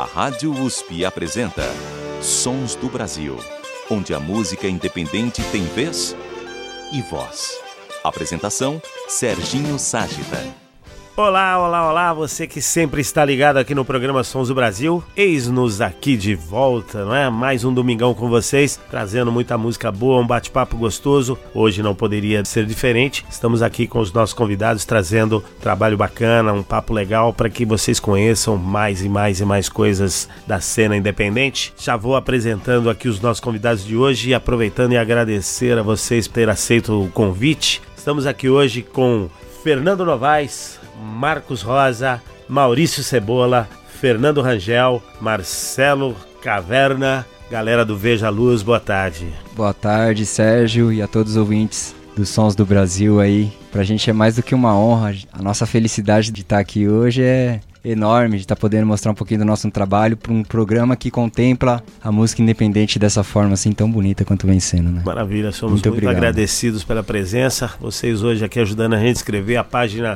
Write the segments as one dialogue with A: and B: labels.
A: A Rádio USP apresenta Sons do Brasil, onde a música independente tem vez e voz. Apresentação, Serginho Ságita.
B: Olá, olá, olá, você que sempre está ligado aqui no programa Sons do Brasil. Eis-nos aqui de volta, não é? Mais um domingão com vocês, trazendo muita música boa, um bate-papo gostoso. Hoje não poderia ser diferente. Estamos aqui com os nossos convidados, trazendo trabalho bacana, um papo legal para que vocês conheçam mais e mais coisas da cena independente. Já vou apresentando aqui os nossos convidados de hoje e aproveitando e agradecer a vocês por ter aceito o convite. Estamos aqui hoje com Fernando Novaes, Marcos Rosa, Maurício Cebola, Fernando Rangel, Marcelo Caverna, galera do Veja Luz, boa tarde.
C: Boa tarde, Sérgio, e a todos os ouvintes dos Sons do Brasil aí. Pra gente é mais do que uma honra, a nossa felicidade de estar aqui hoje é enorme, de estar podendo mostrar um pouquinho do nosso trabalho para um programa que contempla a música independente dessa forma assim tão bonita quanto vem sendo, né?
B: Maravilha, somos muito agradecidos pela presença. Vocês hoje aqui ajudando a gente a escrever a página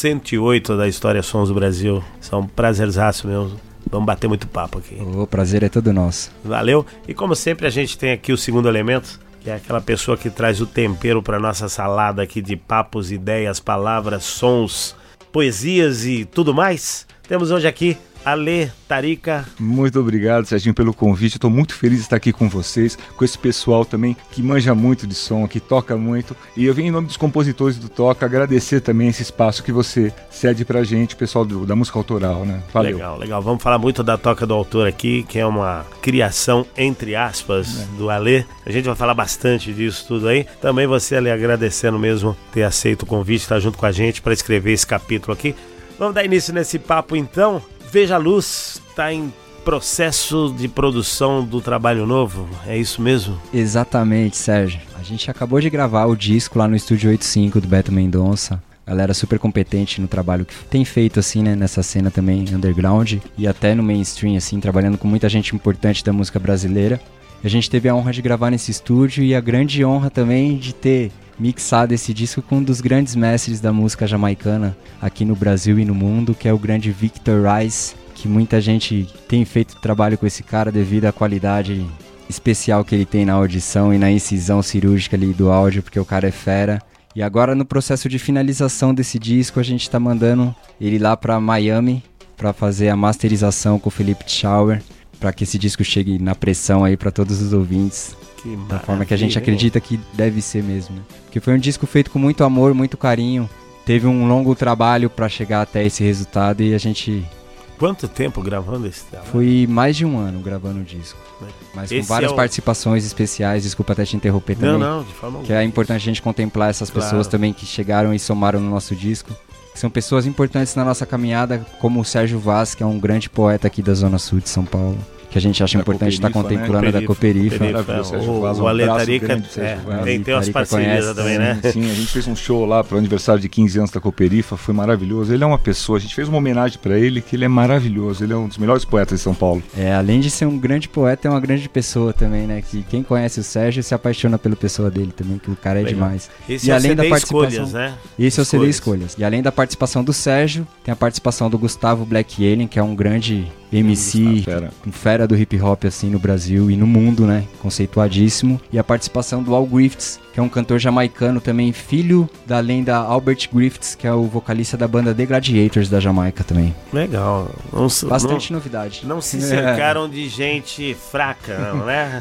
B: 108 da História Sons do Brasil. São um prazerzaço mesmo. Vamos bater muito papo aqui.
C: O prazer é todo nosso.
B: Valeu. E como sempre a gente tem aqui o segundo elemento, que é aquela pessoa que traz o tempero para nossa salada aqui de papos, ideias, palavras, sons, poesias e tudo mais. Temos hoje aqui Ale Tarica.
D: Muito obrigado, Serginho, pelo convite. Estou muito feliz de estar aqui com vocês, com esse pessoal também que manja muito de som, que toca muito. E eu venho em nome dos compositores do Toca agradecer também esse espaço que você cede pra gente, pessoal da música autoral, né? Valeu.
B: Legal. Vamos falar muito da Toca do Autor aqui, que é uma criação, entre aspas, do Ale. A gente vai falar bastante disso tudo aí. Também você, Ale, agradecendo mesmo ter aceito o convite, estar junto com a gente para escrever esse capítulo aqui. Vamos dar início nesse papo então. Veja Luz está em processo de produção do trabalho novo, é isso mesmo?
C: Exatamente, Sérgio. A gente acabou de gravar o disco lá no Estúdio 85 do Beto Mendonça. Galera super competente no trabalho que tem feito assim, né, nessa cena também underground e até no mainstream assim, trabalhando com muita gente importante da música brasileira. A gente teve a honra de gravar nesse estúdio e a grande honra também de ter mixado esse disco com um dos grandes mestres da música jamaicana aqui no Brasil e no mundo, que é o grande Victor Rice, que muita gente tem feito trabalho com esse cara devido à qualidade especial que ele tem na audição e na incisão cirúrgica ali do áudio, porque o cara é fera. E agora no processo de finalização desse disco a gente tá mandando ele lá pra Miami pra fazer a masterização com o Felipe Schauer, para que esse disco chegue na pressão aí para todos os ouvintes, da forma que a gente acredita que deve ser mesmo, né? Porque foi um disco feito com muito amor, muito carinho, teve um longo trabalho para chegar até esse resultado e a gente...
B: Quanto tempo gravando esse trabalho?
C: Foi mais de um ano gravando o disco, mas com várias participações especiais, desculpa até te interromper também.
B: Não, de forma alguma.
C: Que é importante a gente contemplar essas pessoas também que chegaram e somaram no nosso disco. São pessoas importantes na nossa caminhada, como o Sérgio Vaz, que é um grande poeta aqui da Zona Sul de São Paulo, que a gente acha importante estar contemplando, né? Da Cooperifa.
B: O Ale Tarica tem umas parcerias também, né?
D: Sim, a gente fez um show lá para o aniversário de 15 anos da Cooperifa, foi maravilhoso. Ele é uma pessoa, a gente fez uma homenagem para ele, que ele é maravilhoso, ele é um dos melhores poetas de São Paulo.
C: Além de ser um grande poeta, é uma grande pessoa também, né? Que quem conhece o Sérgio se apaixona pela pessoa dele também, que o cara é demais.
B: Esse é o CD Escolhas, né?
C: Esse é o CD Escolhas. E além da participação do Sérgio, tem a participação do Gustavo Black Alien, que é um grande MC, fera do hip hop assim no Brasil e no mundo, né? Conceituadíssimo. E a participação do Al Griffiths, que é um cantor jamaicano também, filho da lenda Albert Griffiths, que é o vocalista da banda The Gladiators da Jamaica também.
B: Legal.
C: Bastante novidade.
B: Não se cercaram de gente fraca, não, né?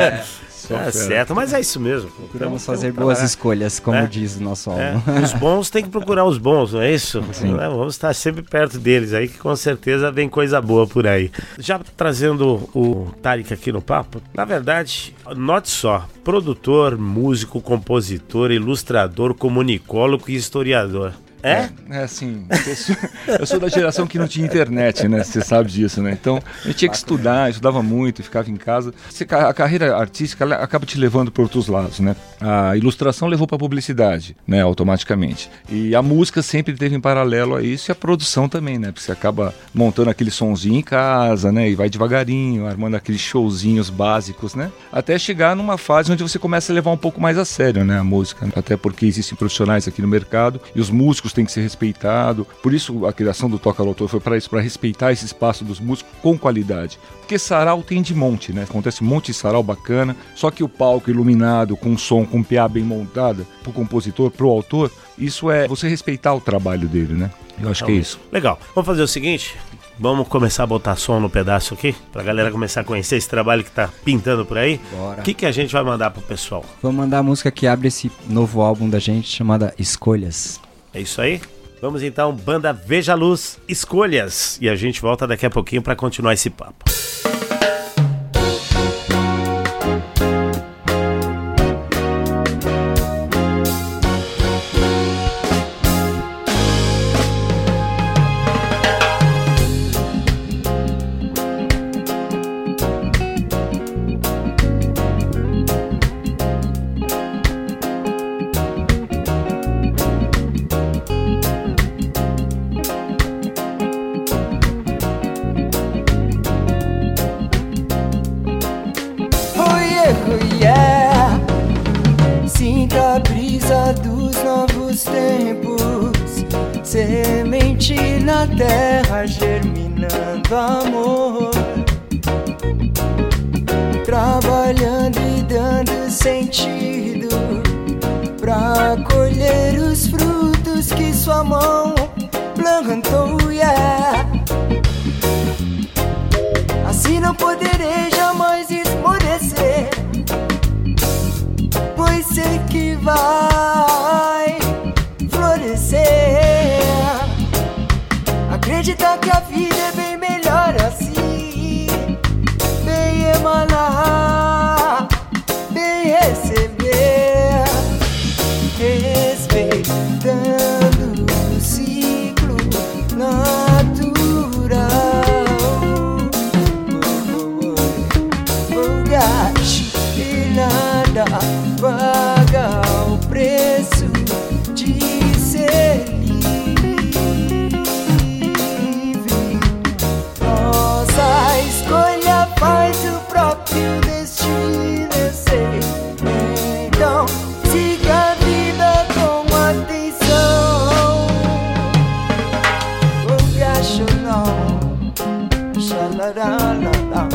B: Certo, mas é isso mesmo.
C: Procuramos fazer boas escolhas, como diz o nosso álbum.
B: Os bons tem que procurar os bons, não é isso? Vamos estar sempre perto deles aí, que com certeza vem coisa boa por aí. Já trazendo o Tarica aqui no papo, na verdade, note só, produtor, músico, compositor, ilustrador, comunicólogo e historiador.
D: Assim, eu sou da geração que não tinha internet, né? Você sabe disso, né? Então, a gente tinha que estudar, estudava muito, ficava em casa. A carreira artística ela acaba te levando para outros lados, né? A ilustração levou para a publicidade, né? Automaticamente. E a música sempre teve em paralelo a isso e a produção também, né? Porque você acaba montando aquele sonzinho em casa, né? E vai devagarinho, armando aqueles showzinhos básicos, né? Até chegar numa fase onde você começa a levar um pouco mais a sério, né? A música. Até porque existem profissionais aqui no mercado e os músicos músicos têm que ser respeitados. Por isso a criação do Toca Lotor foi para isso, para respeitar esse espaço dos músicos com qualidade. Porque sarau tem de monte, né? Acontece um monte de sarau bacana, só que o palco iluminado, com som, com PA bem montada, pro compositor, pro autor, isso é você respeitar o trabalho dele, né? Eu acho que é isso.
B: Legal. Vamos fazer o seguinte, vamos começar a botar som no pedaço aqui, pra galera começar a conhecer esse trabalho que tá pintando por aí.
C: Bora.
B: O que a gente vai mandar pro pessoal?
C: Vamos mandar a música que abre esse novo álbum da gente, chamada Escolhas.
B: É isso aí? Vamos então, banda Veja a Luz, Escolhas. E a gente volta daqui a pouquinho pra continuar esse papo.
E: Sinta a brisa dos novos tempos, semente na terra germinando amor, trabalhando e dando sentido pra colher os frutos que sua mão plantou, yeah. Assim não poderei jamais esmorecer, pois sei que vai florescer. Acreditar que a vida é bem melhor assim, bem emanar, bem receber, respeitando o ciclo natural. E nada paga o preço de ser livre. Nossa escolha faz o próprio destino, eu sei. Então siga a vida com atenção. O gacho não, xalarala.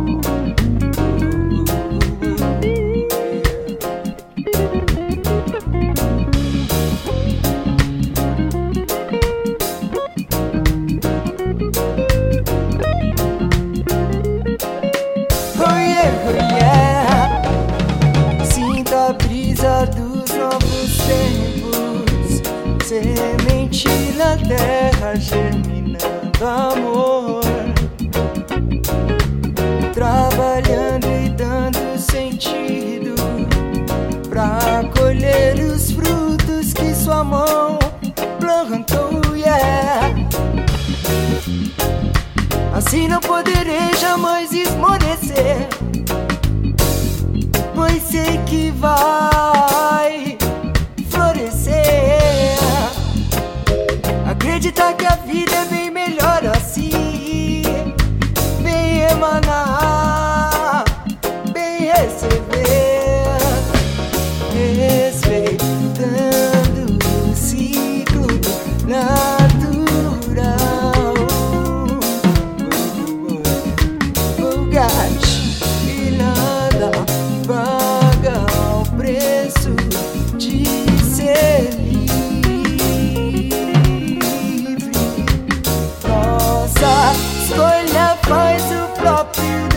E: Sinta a brisa dos novos tempos, semente na terra germinando amor, trabalhando e dando sentido pra colher os frutos que sua mão plantou, yeah. Assim não poderei jamais esmorecer, pois sei que vai florescer. Acreditar que a vida é bem melhor assim, bem emanar, bem receber, respeitando o ciclo natural. E nada paga o preço de ser livre. Nossa escolha faz o próprio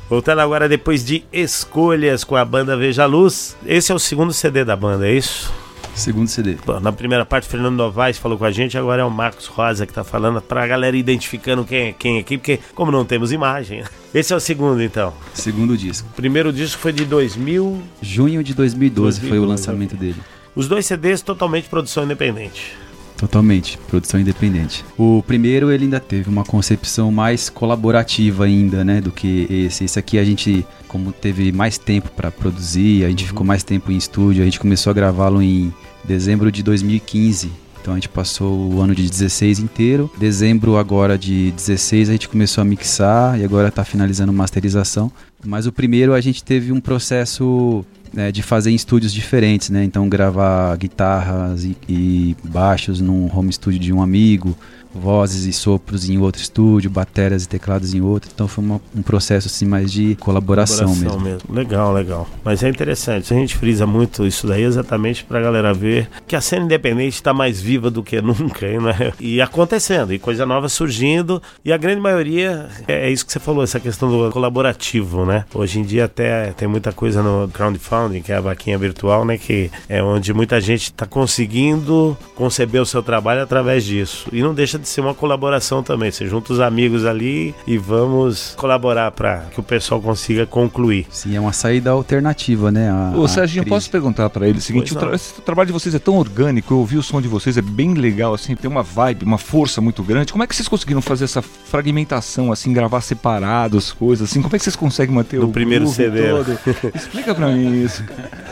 B: Voltando agora depois de Escolhas com a banda Veja a Luz. Esse é o segundo CD da banda, é isso?
F: Segundo CD.
B: Bom, na primeira parte, o Fernando Novaes falou com a gente, agora é o Marcos Rosa que tá falando, pra galera identificando quem é quem aqui, porque como não temos imagem... Esse é o segundo, então.
F: Segundo disco.
B: O primeiro disco foi de 2000...
F: Junho de 2012 foi o lançamento dele.
B: Os dois CDs totalmente produção independente.
F: Totalmente, produção independente. O primeiro ele ainda teve uma concepção mais colaborativa ainda, né, do que esse. Esse aqui a gente, como teve mais tempo para produzir, a gente ficou mais tempo em estúdio, a gente começou a gravá-lo em dezembro de 2015. Então a gente passou o ano de 16 inteiro. Dezembro agora de 16 a gente começou a mixar e agora tá finalizando masterização. Mas o primeiro a gente teve um processo de fazer em estúdios diferentes, né? Então gravar guitarras e baixos num home studio de um amigo, vozes e sopros em outro estúdio, baterias e teclados em outro. Então foi um processo assim mais de colaboração mesmo.
B: Legal, legal. Mas é interessante, a gente frisa muito isso daí exatamente pra galera ver que a cena independente está mais viva do que nunca, né? E acontecendo, e coisa nova surgindo, e a grande maioria é isso que você falou, essa questão do colaborativo, né? Hoje em dia até tem muita coisa no crowdfunding, que é a vaquinha virtual, né? Que é onde muita gente está conseguindo conceber o seu trabalho através disso. E não deixa de ser uma colaboração também. Você junta os amigos ali e vamos colaborar para que o pessoal consiga concluir.
F: Sim, é uma saída alternativa, né?
D: Ô Serginho, posso perguntar para ele o seguinte: esse trabalho de vocês é tão orgânico, eu ouvi o som de vocês, é bem legal, assim, tem uma vibe, uma força muito grande. Como é que vocês conseguiram fazer essa fragmentação, assim, gravar separado as coisas, assim? Como é que vocês conseguem manter o
B: primeiro CD
D: todo? Explica pra mim isso.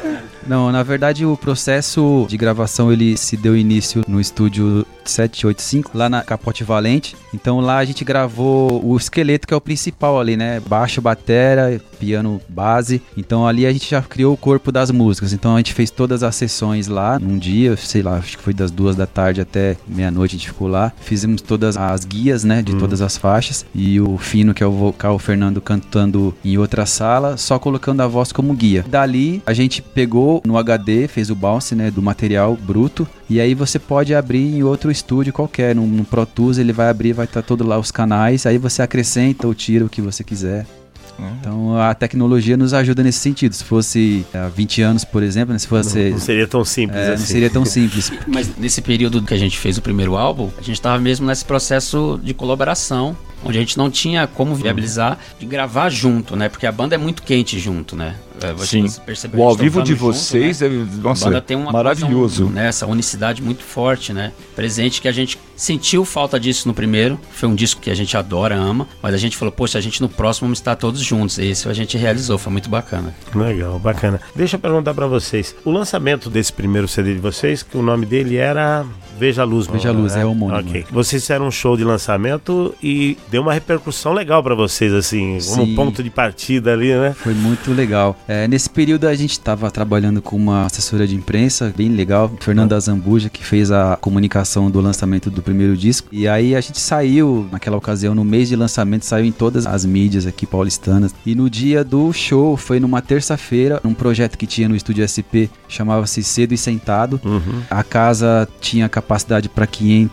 F: Não, na verdade o processo de gravação ele se deu início no estúdio 785, lá na Capote Valente. Então lá a gente gravou o esqueleto, que é o principal ali, né? Baixo, batera, piano, base. Então ali a gente já criou o corpo das músicas. Então a gente fez todas as sessões lá num dia, sei lá, acho que foi das 2 da tarde até meia-noite a gente ficou lá. Fizemos todas as guias, né, de todas as faixas. E o Fino, que é o vocal, o Fernando cantando em outra sala, só colocando a voz como guia. Dali a gente pegou no HD, fez o bounce, né, do material bruto. E aí você pode abrir em outro estúdio qualquer, no Pro Tools ele vai abrir, vai estar todo lá os canais, aí você acrescenta ou tira o que você quiser. Então a tecnologia nos ajuda nesse sentido. Se fosse há 20 anos, por exemplo, né, se fosse,
B: não seria tão simples assim.
F: Não seria tão simples.
G: Mas nesse período que a gente fez o primeiro álbum, a gente estava mesmo nesse processo de colaboração, onde a gente não tinha como viabilizar de gravar junto, né? Porque a banda é muito quente junto, né?
D: Sim. O ao vivo de vocês junto, né? Nossa, a banda tem uma maravilhoso.
G: Coisa, né? Essa unicidade muito forte, né? Presente, que a gente sentiu falta disso no primeiro. Foi um disco que a gente adora, ama. Mas a gente falou, poxa, a gente no próximo vamos estar todos juntos. E isso a gente realizou, foi muito bacana.
B: Legal, bacana. Deixa eu perguntar pra vocês. O lançamento desse primeiro CD de vocês, que o nome dele era Veja a Luz.
F: Veja a Luz, é homônimo.
B: Ok. Vocês fizeram um show de lançamento e deu uma repercussão legal pra vocês, assim, como
F: Sim.
B: ponto de partida ali, né?
F: Foi muito legal. Nesse período a gente estava trabalhando com uma assessora de imprensa bem legal, Fernanda Zambuja, que fez a comunicação do lançamento do primeiro disco. E aí a gente saiu, naquela ocasião, no mês de lançamento, saiu em todas as mídias aqui paulistanas. E no dia do show, foi numa terça-feira, num projeto que tinha no Estúdio SP, chamava-se Cedo e Sentado. A casa tinha capacidade para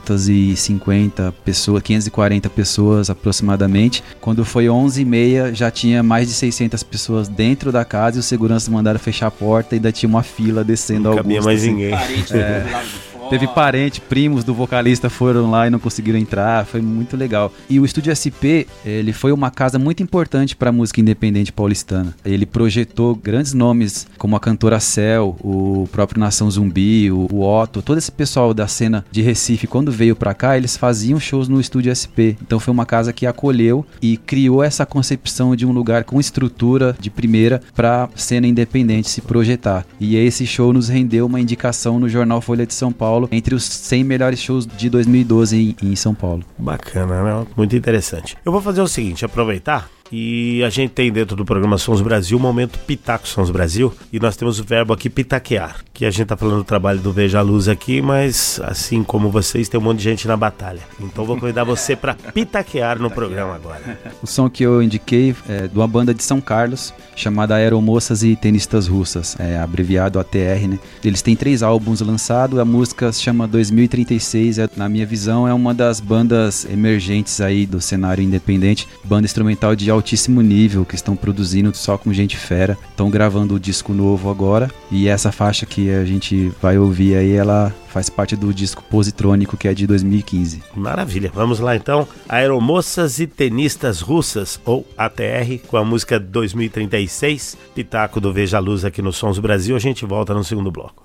F: 550 pessoas, 540 pessoas aproximadamente. Quando foi 11h30, já tinha mais de 600 pessoas dentro da casa e os seguranças mandaram fechar a porta e ainda tinha uma fila descendo ao Augusta.
B: Não cabia mais
F: assim.
B: ninguém.
F: Teve parente, primos do vocalista foram lá e não conseguiram entrar, foi muito legal. E o Estúdio SP, ele foi uma casa muito importante para a música independente paulistana. Ele projetou grandes nomes como a cantora Cel, o próprio Nação Zumbi, o Otto, todo esse pessoal da cena de Recife, quando veio para cá, eles faziam shows no Estúdio SP. Então foi uma casa que acolheu e criou essa concepção de um lugar com estrutura de primeira para cena independente se projetar. E esse show nos rendeu uma indicação no jornal Folha de São Paulo entre os 100 melhores shows de 2012 em São Paulo.
B: Bacana, né? Muito interessante. Eu vou fazer o seguinte, aproveitar e a gente tem dentro do programa Sons Brasil o momento Pitaco Sons Brasil e nós temos o verbo aqui pitaquear, que a gente tá falando do trabalho do Veja a Luz aqui, mas assim como vocês tem um monte de gente na batalha, então vou convidar você para pitaquear no programa agora.
F: O som que eu indiquei é de uma banda de São Carlos chamada Aeromoças e Tenistas Russas, abreviado ATR, né? Eles têm 3 álbuns lançados, a música se chama 2036, na minha visão é uma das bandas emergentes aí do cenário independente, banda instrumental de altíssimo altíssimo nível, que estão produzindo só com gente fera. Estão gravando o disco novo agora. E essa faixa que a gente vai ouvir aí, ela faz parte do disco Positrônico, que é de 2015.
B: Maravilha, vamos lá então. Aeromoças e Tenistas Russas, ou ATR, com a música 2036, Pitaco do Veja a Luz aqui no Sons do Brasil. A gente volta no segundo bloco.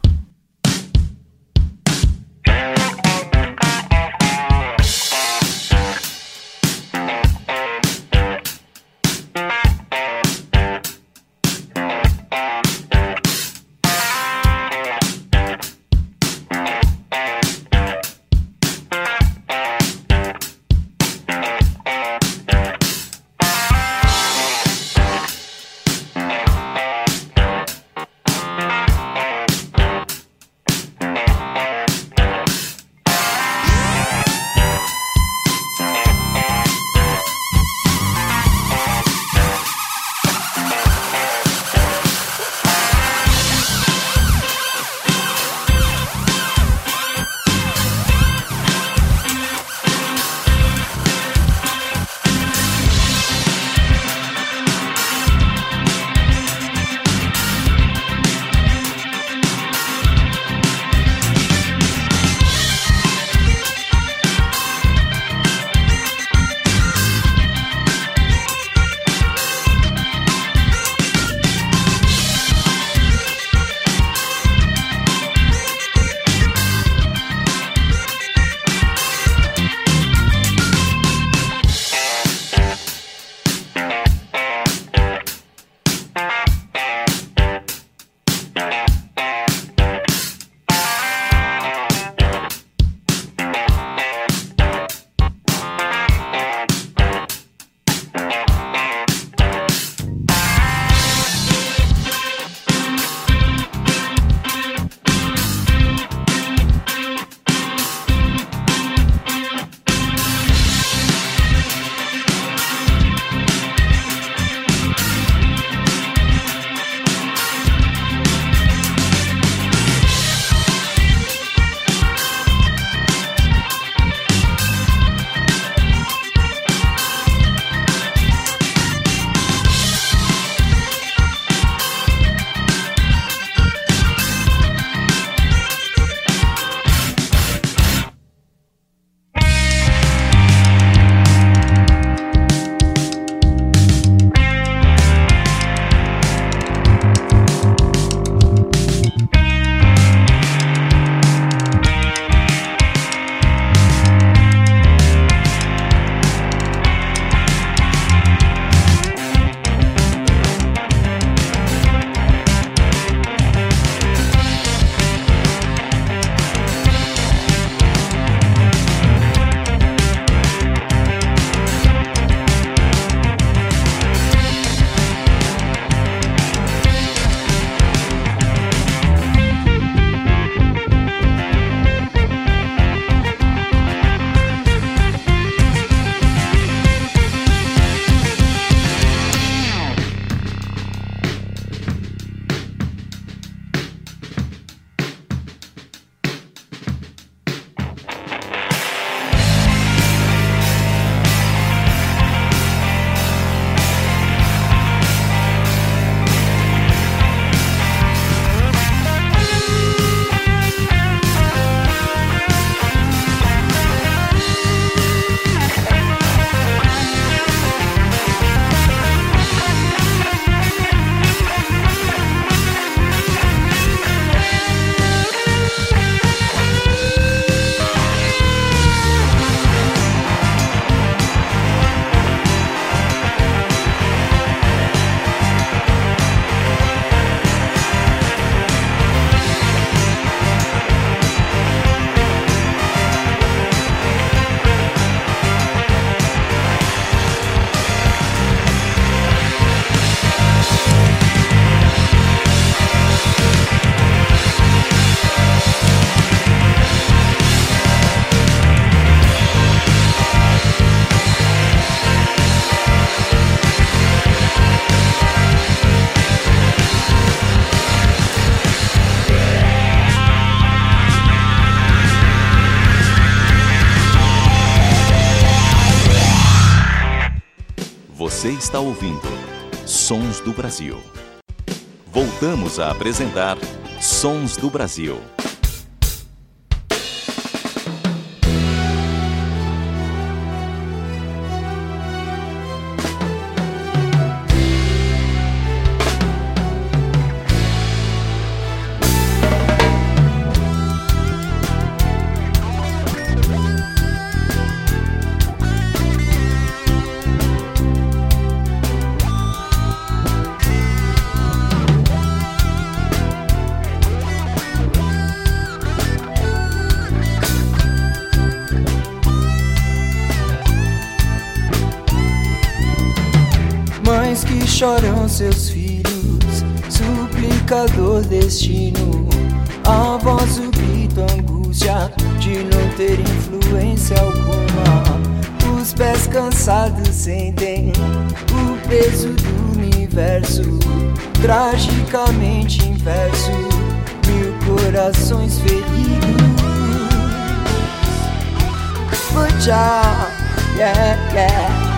A: Você está ouvindo Sons do Brasil. Voltamos a apresentar Sons do Brasil.
E: Mães que choram seus filhos, suplicador destino. Avós o grito, angústia de não ter influência alguma. Os pés cansados sentem o peso do universo, tragicamente inverso, 1000 corações feridos. Puxa, yeah, yeah.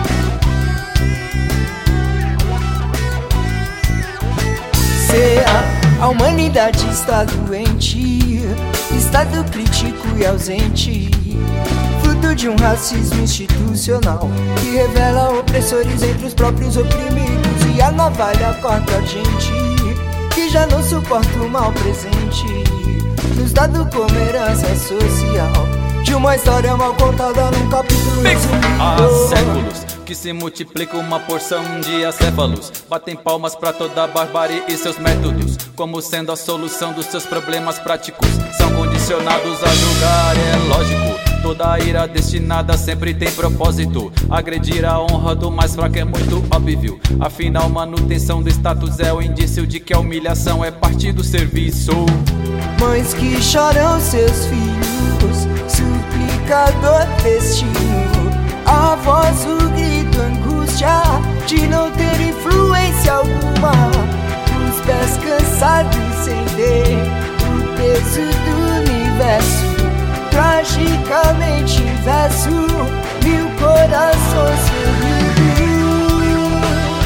E: A humanidade está doente, estado crítico e ausente, fruto de um racismo institucional que revela opressores entre os próprios oprimidos. E a navalha corta a gente que já não suporta o mal presente, nos dado como herança social de uma história mal contada num capítulo resumido.
H: Há séculos que se multiplica uma porção de acéfalos, batem palmas pra toda a barbárie e seus métodos, como sendo a solução dos seus problemas práticos. São condicionados a julgar, é lógico. Toda a ira destinada sempre tem propósito. Agredir a honra do mais fraco é muito óbvio. Afinal, manutenção do status é o indício de que a humilhação é parte do serviço.
E: Mães que choram seus filhos, suplicador destino. Avós o grito, angústia de não ter influência alguma. Os pés cansados sentem o peso do universo, tragicamente inverso, 1000 corações feridos.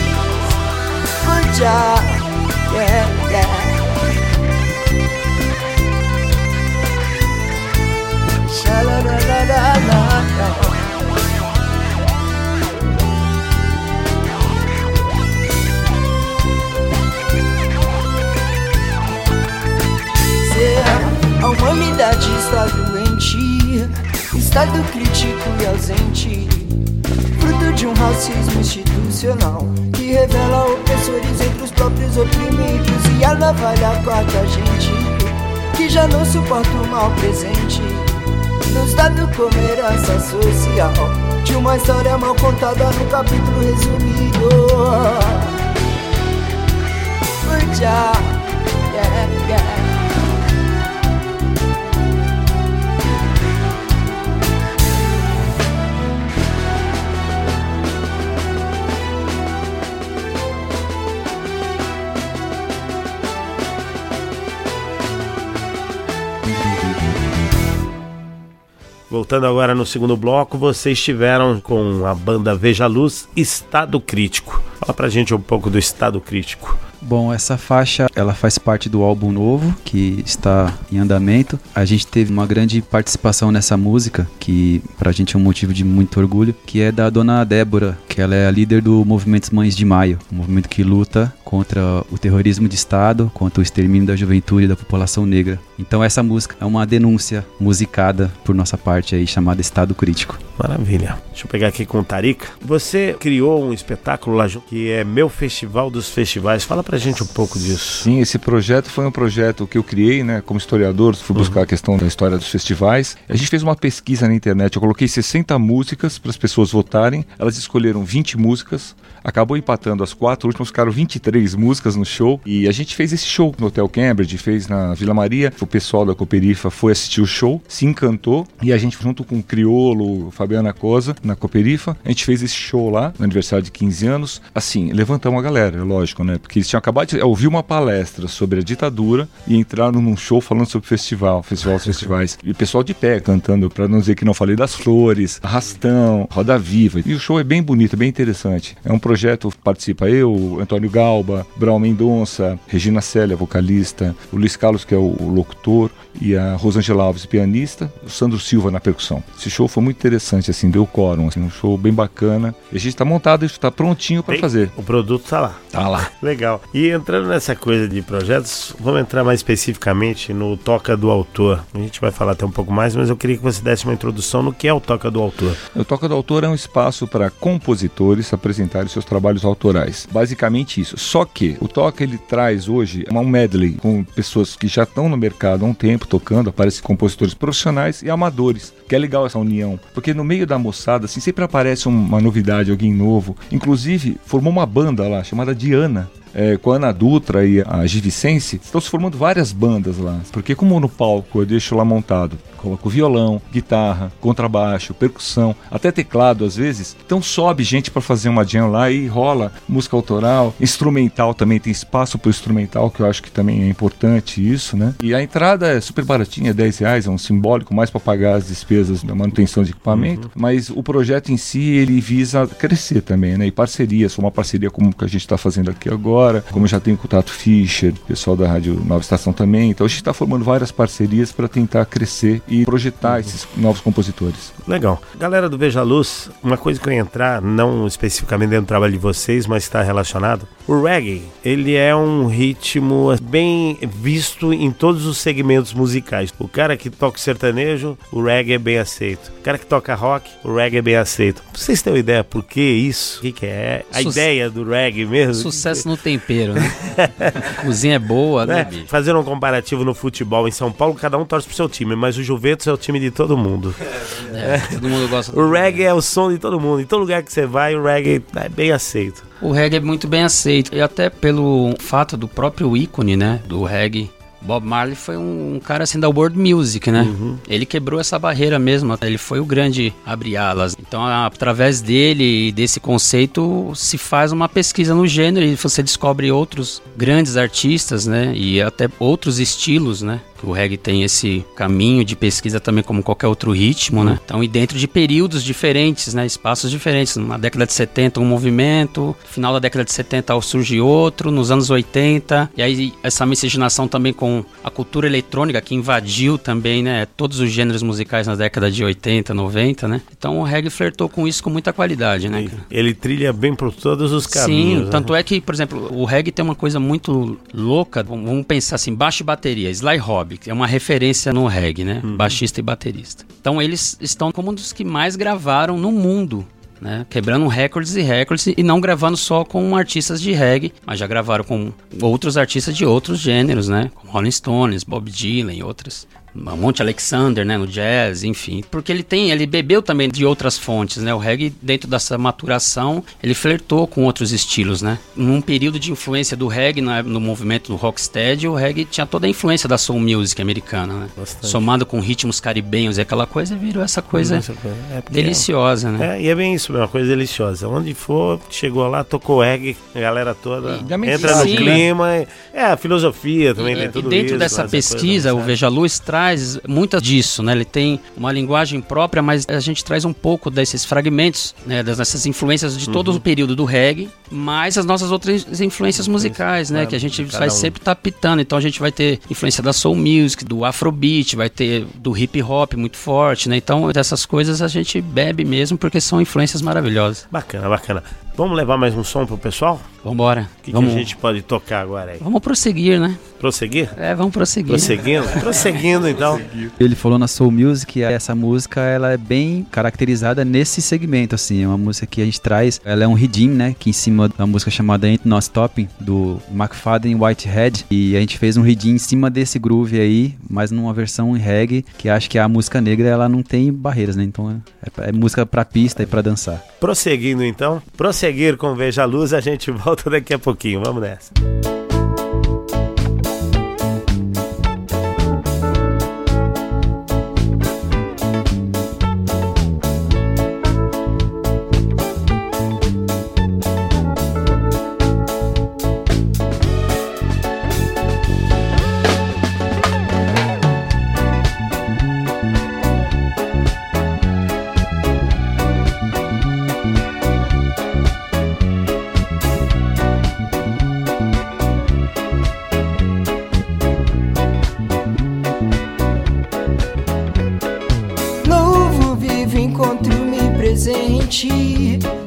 E: Puxa, yeah, yeah. Sha-la-la-la-la-la. A humanidade está doente, estado crítico e ausente, fruto de um racismo institucional que revela opressores entre os próprios oprimidos. E a navalha corta a gente que já não suporta o mal presente, nos dado como herança social de uma história mal contada num capítulo resumido. Puxa, yeah, yeah.
B: Voltando agora no segundo bloco, vocês estiveram com a banda Veja a Luz, Estado Crítico. Fala pra gente um pouco do Estado Crítico.
F: Bom, essa faixa ela faz parte do álbum novo que está em andamento. A gente teve uma grande participação nessa música, que pra gente é um motivo de muito orgulho, que é da dona Débora, que ela é a líder do movimento Mães de Maio, um movimento que luta contra o terrorismo de Estado, contra o extermínio da juventude e da população negra. Então essa música é uma denúncia musicada por nossa parte aí, chamada Estado Crítico.
B: Maravilha. Deixa eu pegar aqui com o Tarica. Você criou um espetáculo lá que é Meu Festival dos Festivais. Fala pra gente um pouco disso.
D: Sim, esse projeto foi um projeto que eu criei, né, como historiador, fui buscar a questão da história dos festivais. A gente fez uma pesquisa na internet, eu coloquei 60 músicas para as pessoas votarem, elas escolheram 20 músicas, acabou empatando as 4 últimas, ficaram 23 músicas no show, e a gente fez esse show no Hotel Cambridge, fez na Vila Maria, o pessoal da Cooperifa foi assistir o show, se encantou, e a gente junto com o Criolo, Fabiana Cosa, na Cooperifa, a gente fez esse show lá, no aniversário de 15 anos, assim, levantamos a galera, é lógico, né, porque eles tinham acabado de ouvir uma palestra sobre a ditadura e entraram num show falando sobre festivais. E o pessoal de pé cantando, para não dizer que não falei das flores, Arrastão, Roda Viva. E o show é bem bonito, bem interessante. É um projeto, participa eu, Antônio Galba, Brau Mendonça, Regina Célia, vocalista, o Luiz Carlos, que é o locutor, e a Rosângela Alves, pianista, o Sandro Silva na percussão. Esse show foi muito interessante, assim, deu quórum, assim, um show bem bacana. E a gente está montado, está prontinho para fazer.
B: O produto está lá.
D: Tá lá.
B: Legal. E entrando nessa coisa de projetos, vamos entrar mais especificamente no Toca do Autor. A gente vai falar até um pouco mais, mas eu queria que você desse uma introdução no que é o Toca do Autor.
D: O Toca do Autor é um espaço para compositores apresentarem seus trabalhos autorais. Basicamente isso. Só que o Toca, ele traz hoje um medley com pessoas que já estão no mercado há um tempo tocando, aparecem compositores profissionais e amadores, que é legal essa união, porque no meio da moçada, assim, sempre aparece uma novidade, alguém novo. Inclusive, formou uma banda lá, chamada Diana, com a Ana Dutra e a Givicense. Estão se formando várias bandas lá, porque como no palco eu deixo lá montado, coloco violão, guitarra, contrabaixo, percussão, até teclado às vezes, então sobe gente para fazer uma jam lá e rola música autoral, instrumental também, tem espaço para o instrumental, que eu acho que também é importante isso, né? E a entrada é super baratinha, R$10, é um simbólico, mais para pagar as despesas da manutenção de equipamento, mas o projeto em si, ele visa crescer também, né? E parcerias, uma parceria como que a gente está fazendo aqui agora, como eu já tenho contato Fischer, pessoal da Rádio Nova Estação também, então a gente está formando várias parcerias para tentar crescer e projetar esses novos compositores.
B: Legal. Galera do Veja Luz, uma coisa que eu ia entrar, não especificamente dentro do trabalho de vocês, mas está relacionado. O reggae, ele é um ritmo bem visto em todos os segmentos musicais. O cara que toca sertanejo, o reggae é bem aceito. O cara que toca rock, o reggae é bem aceito. Vocês têm uma ideia por que isso? O que é a ideia do reggae mesmo?
G: Sucesso no tempero, né? Cozinha é boa, né, bicho?
B: Fazendo um comparativo no futebol em São Paulo, cada um torce pro seu time, mas o Juventus é o time de todo mundo.
G: Todo mundo gosta do
B: O reggae é o som de todo mundo. Em todo lugar que você vai, o reggae é bem aceito.
G: O reggae é muito bem aceito. E até pelo fato do próprio ícone, né, do reggae, Bob Marley foi um cara assim da world music, né? Ele quebrou essa barreira mesmo, ele foi o grande abre-alas. Então, através dele e desse conceito, se faz uma pesquisa no gênero e você descobre outros grandes artistas, né? E até outros estilos, né? O reggae tem esse caminho de pesquisa também como qualquer outro ritmo, né? Então, e dentro de períodos diferentes, né? Espaços diferentes. Na década de 70, um movimento. No final da década de 70, surge outro. Nos anos 80. E aí, essa miscigenação também com a cultura eletrônica que invadiu também, né? Todos os gêneros musicais na década de 80, 90, né? Então, o reggae flertou com isso com muita qualidade, né?
B: Ele trilha bem por todos os caminhos.
G: Sim, tanto é que, por exemplo, o reggae tem uma coisa muito louca. Vamos pensar assim, baixo e bateria, Sly Robbie, que é uma referência no reggae, né? Baixista e baterista. Então eles estão como um dos que mais gravaram no mundo, né? Quebrando recordes e não gravando só com artistas de reggae, mas já gravaram com outros artistas de outros gêneros, né? Como Rolling Stones, Bob Dylan e outras. Monte Alexander, né, no jazz, enfim. Porque ele bebeu também de outras fontes, né? O reggae, dentro dessa maturação, ele flertou com outros estilos, né? Num período de influência do reggae, no movimento do rocksteady, o reggae tinha toda a influência da soul music americana, né? Bastante. Somado com ritmos caribenhos e aquela coisa, virou essa coisa deliciosa, né?
B: E é bem isso mesmo, uma coisa deliciosa. Onde for, chegou lá, tocou reggae, a galera toda entra no clima. A filosofia também tem tudo isso.
G: E dentro dessa pesquisa, o Veja Luz traz muito disso, né? Ele tem uma linguagem própria, mas a gente traz um pouco desses fragmentos, né? Dessas influências de todo o período do reggae, mais as nossas outras influências musicais, né? Que a gente vai sempre tapitando. Então a gente vai ter influência da soul music, do afrobeat, vai ter do hip hop muito forte, né? Então dessas coisas a gente bebe mesmo porque são influências maravilhosas.
B: Bacana, bacana. Vamos levar mais um som pro pessoal?
G: Vambora.
B: O que a gente pode tocar agora aí?
G: Vamos prosseguir, né?
B: Prosseguir?
G: Vamos prosseguir.
B: Prosseguindo então.
F: Ele falou na Soul Music, essa música ela é bem caracterizada nesse segmento, assim, é uma música que a gente traz, ela é um redeem, né, que em cima da música chamada Ain't No Stopping, do McFadden Whitehead, e a gente fez um redeem em cima desse groove aí, mas numa versão em reggae, que acho que a música negra, ela não tem barreiras, né, então é música pra pista e pra dançar.
B: Prosseguindo então, prosseguir com Veja Luz, a gente volta daqui a pouquinho, vamos nessa.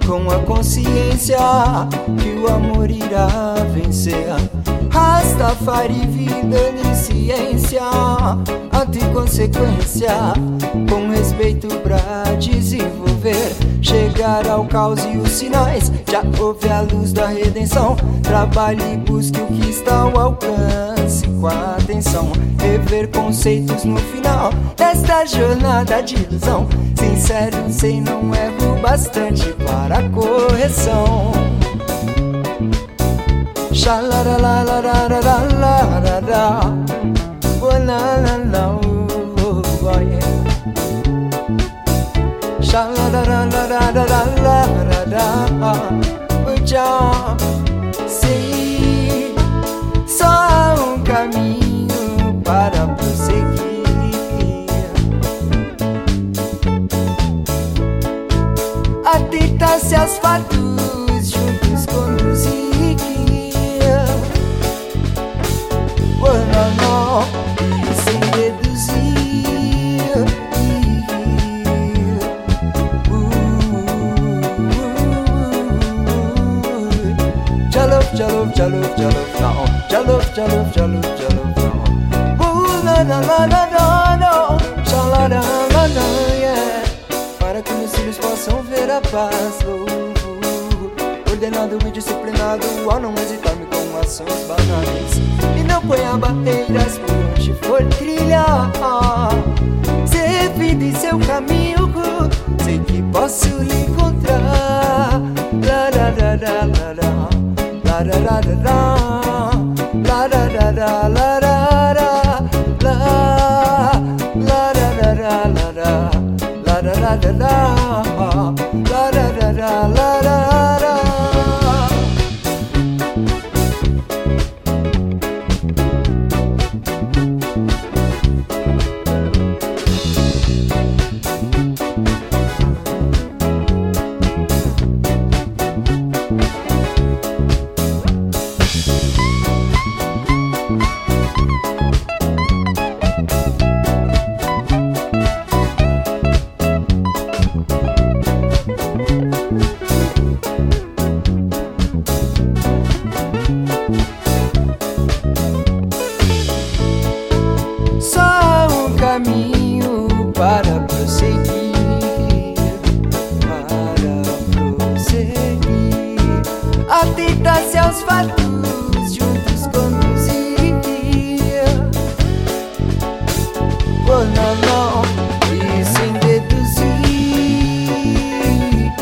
E: com a consciência que o amor irá vencer. Rastafari, vida e ciência, anticonsequência, com respeito pra desenvolver, chegar ao caos e os sinais. Já houve a luz da redenção, trabalhe e busque o que está ao alcance com atenção. Rever conceitos no final desta jornada de ilusão. Sincero, sei, não erro bastante para a correção. Sha-la-la-la-la-la-la-la-la-la, oh-la-la-la, oh yeah. Sha-la-la-la-la-la-la-la-la, oh já sei, só há um caminho para prosseguir. Atenta-se aos fatos, juntos conduzir. Não, e sem deduzir. Jalove, jalove, jalove, jalove, não. Jalove, jalove, jalove, jalove, não. La la la la la la, shalalala, yeah. Para que meus filhos possam ver a paz, ordenado e disciplinado, ao não hesitar-me com ações banais. E não ponha barreiras por onde for trilhar. Ser vida em seu caminho, sei que posso lhe encontrar. La la la la la la, la la la la la, la la la la la la, la la la la la la, la la la la la, la la la la la. Atenta-se aos fatos, juntos conduzir. Oh não, não, e sem deduzir.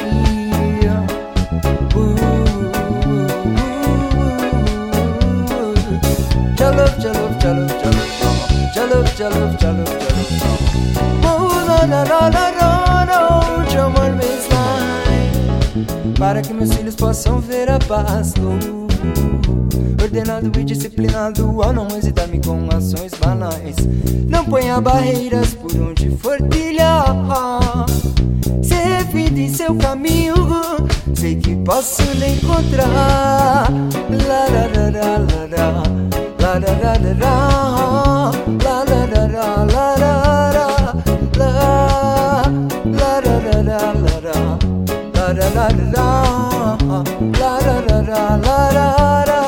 E: Jalove, jalove, jalove, jalove, jalove, jalove, jalove. Oh la la la la la, Jamar baseline, para que meus filhos possam ver a paz. Ordenado e disciplinado, ao não hesitar-me com ações banais. Não ponha barreiras por onde for trilhar. Ser vida em seu caminho, sei que posso lhe encontrar. La la la la la la, la la la la la, la la la la la la, la la la la la la, la la la la la, la la la la la.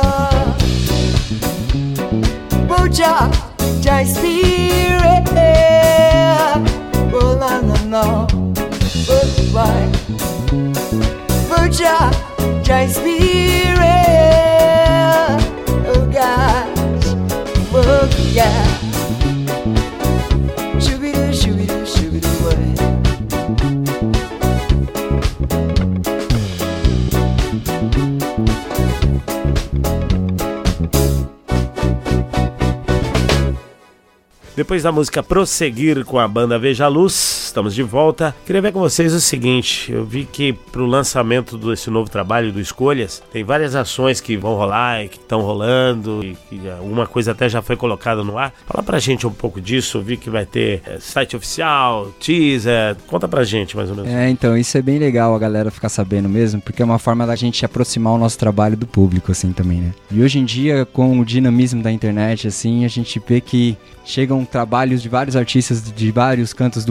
E: Boja, Jai Spirit, oh la la la, goodbye. Boja, Jai Spirit, oh gosh, oh yeah. Shoo-be-doo, shoo-be-doo, shoo-be-doo, way.
B: Depois da música Prosseguir com a banda Veja a Luz, estamos de volta. Queria ver com vocês o seguinte, eu vi que pro lançamento desse novo trabalho do Escolhas, tem várias ações que vão rolar e que estão rolando, e que alguma coisa até já foi colocada no ar. Fala pra gente um pouco disso, eu vi que vai ter site oficial, teaser, conta pra gente mais ou menos.
C: Então, isso é bem legal a galera ficar sabendo mesmo, porque é uma forma da gente aproximar o nosso trabalho do público, assim, também, né? E hoje em dia, com o dinamismo da internet, assim, a gente vê que chegam trabalhos de vários artistas de vários cantos do mundo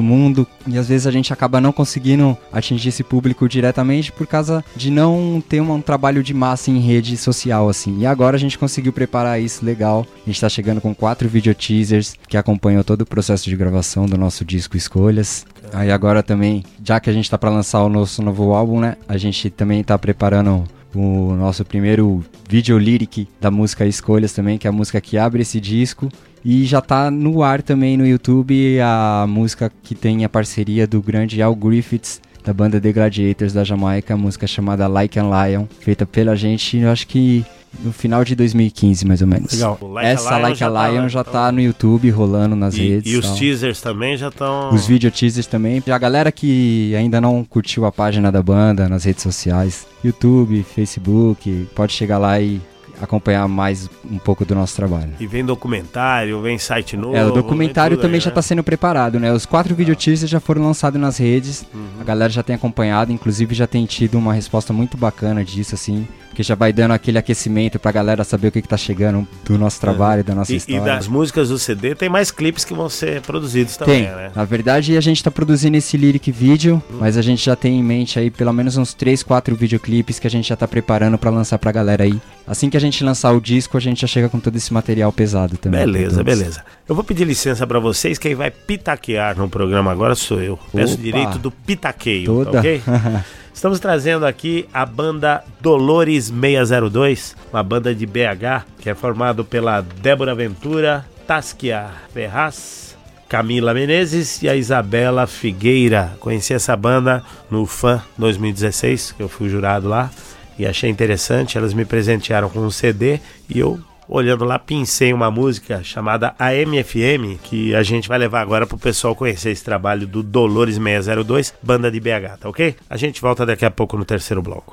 C: e às vezes a gente acaba não conseguindo atingir esse público diretamente por causa de não ter um trabalho de massa em rede social, assim. E agora a gente conseguiu preparar isso legal. A gente tá chegando com 4 video teasers que acompanham todo o processo de gravação do nosso disco Escolhas. Aí agora também, já que a gente tá para lançar o nosso novo álbum, né? A gente também tá preparando o nosso primeiro video lyric da música Escolhas também, que é a música que abre esse disco. E já tá no ar também no YouTube a música que tem a parceria do grande Al Griffiths, da banda The Gladiators da Jamaica, a música chamada Like a Lion, feita pela gente, eu acho que no final de 2015, mais ou menos.
B: Legal.
C: Essa Like a Lion já tá no YouTube, rolando nas redes.
B: E os teasers também já estão...
C: Os video teasers também. A galera que ainda não curtiu a página da banda nas redes sociais, YouTube, Facebook, pode chegar lá e acompanhar mais um pouco do nosso trabalho.
B: E vem documentário, vem site novo.
C: O documentário
B: tudo,
C: também já está sendo preparado, né? Os 4 video teasers já foram lançados nas redes, a galera já tem acompanhado, inclusive já tem tido uma resposta muito bacana disso, assim, porque já vai dando aquele aquecimento pra galera saber o que tá chegando do nosso trabalho, da nossa história.
B: E das músicas do CD tem mais clipes que vão ser produzidos também, né?
C: Na verdade, a gente tá produzindo esse lyric vídeo, mas a gente já tem em mente aí pelo menos uns 3, 4 videoclipes que a gente já tá preparando pra lançar pra galera aí. Assim que a gente lançar o disco, a gente já chega com todo esse material pesado também.
B: Beleza, beleza. Eu vou pedir licença pra vocês, quem vai pitaquear no programa agora sou eu. Peço direito do pitaqueio, tá ok? Estamos trazendo aqui a banda Dolores 602, uma banda de BH, que é formado pela Débora Ventura, Taskia Ferraz, Camila Menezes e a Isabela Figueira. Conheci essa banda no FAM 2016, que eu fui jurado lá, e achei interessante. Elas me presentearam com um CD e eu, olhando lá, pincei uma música chamada AMFM, que a gente vai levar agora pro pessoal conhecer esse trabalho do Dolores 602, banda de BH, tá ok? A gente volta daqui a pouco no terceiro bloco.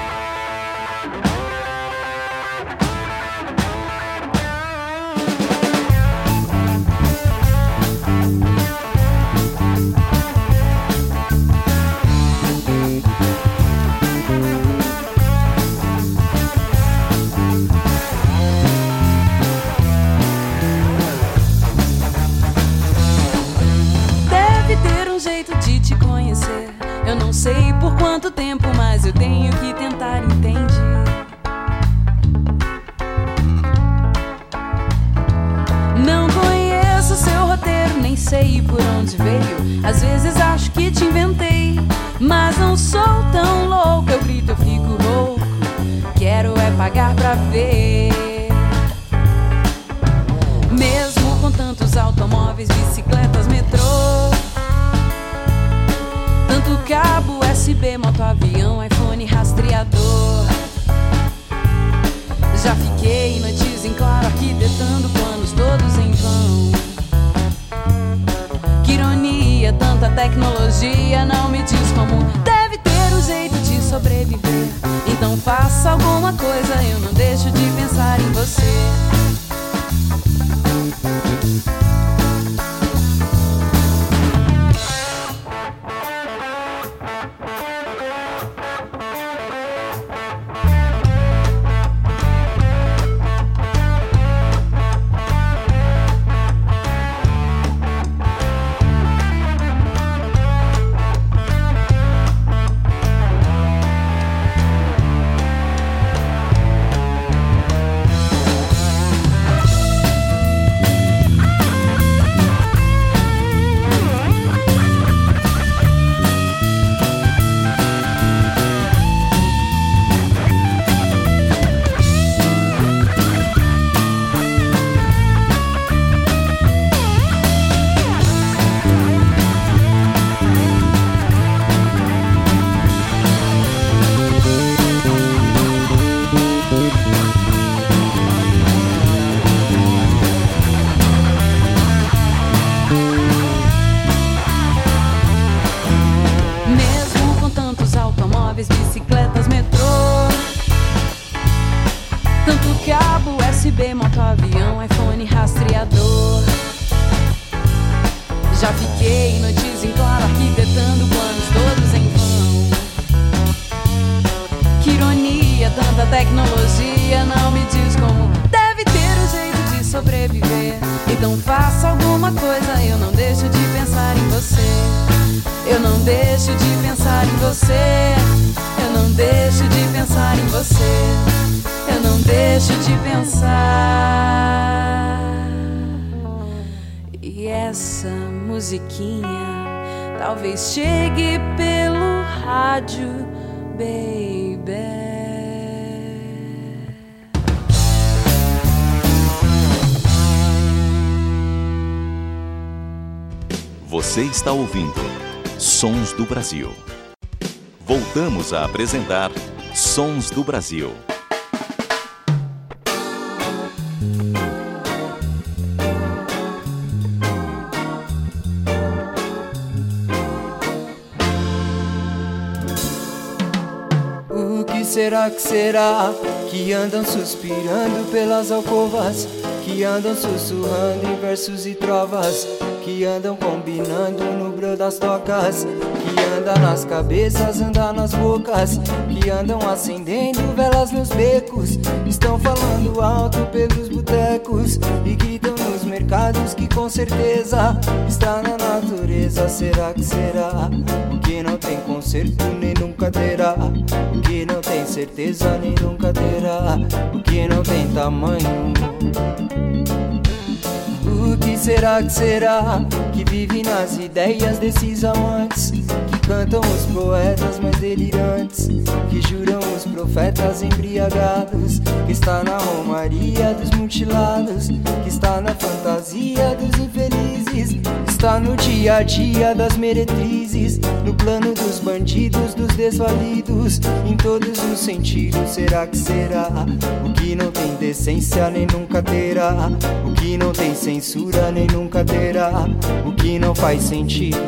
I: Sei por quanto tempo, mas eu tenho que tentar entender. Não conheço seu roteiro, nem sei por onde veio. Às vezes acho que te inventei, mas não sou tão louco. Eu grito, eu fico rouco, quero é pagar pra ver. Mesmo com tantos automóveis, bicicletas, metrô, tanto cabo, USB, moto, avião, iPhone, rastreador. Já fiquei noites em claro, arquitetando planos todos em vão. Que ironia, tanta tecnologia, não me diz como deve ter o jeito de sobreviver. Então faça alguma coisa, eu não deixo de pensar em você. Bicicletas, metrô, tanto cabo, USB, moto, avião, iPhone, rastreador. Já fiquei noites em claro, arquitetando planos todos em vão. Que ironia, tanta tecnologia, não me diz como deve ter o jeito de sobreviver. Então faça alguma coisa, eu não deixo de pensar em você. Eu não deixo de pensar em você. Eu não deixo de pensar em você. Eu não deixo de pensar. E essa musiquinha talvez chegue pelo rádio, baby.
A: Você está ouvindo Sons do Brasil. Voltamos a apresentar Sons do Brasil.
E: O que será que andam suspirando pelas alcovas, que andam sussurrando em versos e trovas, que andam combinando no breu das tocas, que anda nas cabeças, anda nas bocas, que andam acendendo velas nos becos, estão falando alto pelos botecos e gritam nos mercados que com certeza está na natureza. Será que será? O que não tem conserto nem nunca terá, o que não tem certeza nem nunca terá, o que não tem tamanho. O que será que vive nas ideias desses amantes, que cantam os poetas mais delirantes, que juram os profetas embriagados, que está na romaria dos mutilados, que está na fantasia dos infelizes, está no dia a dia das meretrizes, no plano dos bandidos, dos desvalidos, em todos os sentidos. Será que será? O que não tem decência nem nunca terá, o que não tem censura nem nunca terá, o que não faz sentido.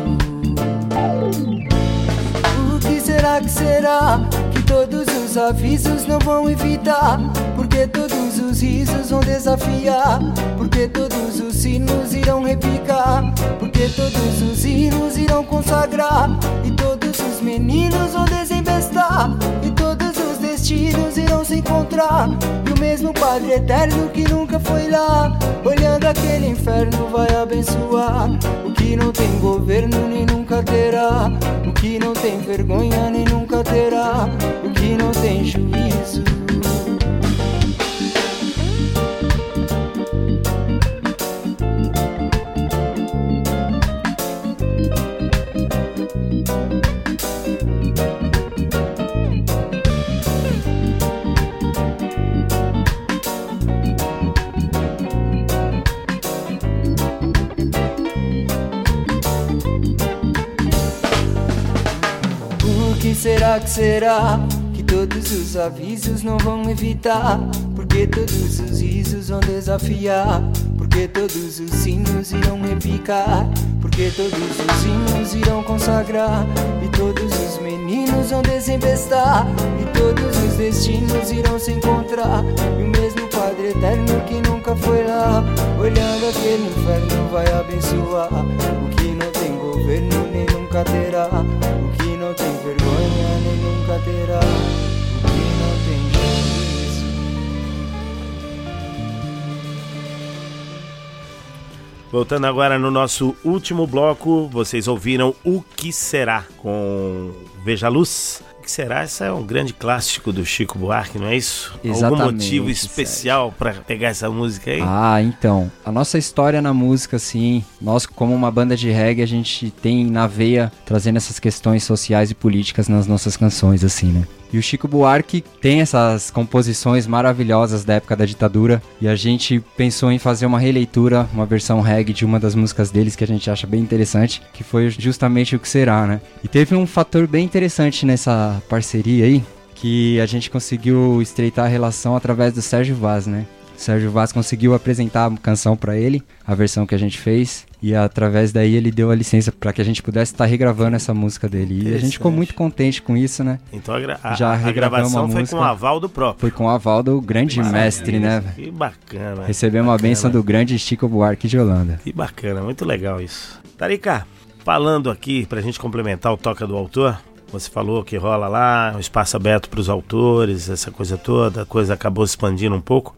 E: O que será que todos os avisos não vão evitar, porque todos os risos vão desafiar, porque todos os sinos irão repicar, porque todos os hinos irão consagrar, e todos os meninos vão desembestar, e todos os destinos irão se encontrar, e o mesmo Padre Eterno que nunca foi lá, olhando aquele inferno vai abençoar. O que não tem governo nem nunca terá, o que não tem vergonha nem nunca terá, o que não tem juízo. Será que todos os avisos não vão evitar, porque todos os risos vão desafiar, porque todos os sinos irão repicar, porque todos os hinos irão consagrar, e todos os meninos vão desembestar, e todos os destinos irão se encontrar, e o mesmo Padre Eterno que nunca foi lá, olhando aquele inferno vai abençoar. O que não tem governo nem nunca terá, o que não tem vergonha nem nunca terá, o que não tem juízo.
B: Voltando agora no nosso último bloco, vocês ouviram O Que Será com Veja a Luz. O Que Será? Esse é um grande clássico do Chico Buarque, não é isso?
C: Exatamente.
B: Algum motivo especial para pegar essa música aí?
C: Ah, então, a nossa história na música, assim, nós como uma banda de reggae, a gente tem na veia trazendo essas questões sociais e políticas nas nossas canções, assim, né? E o Chico Buarque tem essas composições maravilhosas da época da ditadura, e a gente pensou em fazer uma releitura, uma versão reggae de uma das músicas deles que a gente acha bem interessante, que foi justamente O Que Será, né? E teve um fator bem interessante nessa parceria aí, que a gente conseguiu estreitar a relação através do Sérgio Vaz, né? O Sérgio Vaz conseguiu apresentar a canção pra ele, a versão que a gente fez, e através daí ele deu a licença para que a gente pudesse estar regravando essa música dele. E a gente ficou muito contente com isso, né?
B: Então a regravação foi com o aval do próprio.
C: Foi com o aval do grande mestre, né?
B: Que bacana.
C: Recebemos a bênção do grande Chico Buarque de Holanda.
B: Que bacana, muito legal isso. Tarica, falando aqui, pra gente complementar o Toca do Autor, você falou que rola lá, um espaço aberto para os autores, essa coisa toda, a coisa acabou se expandindo um pouco, mas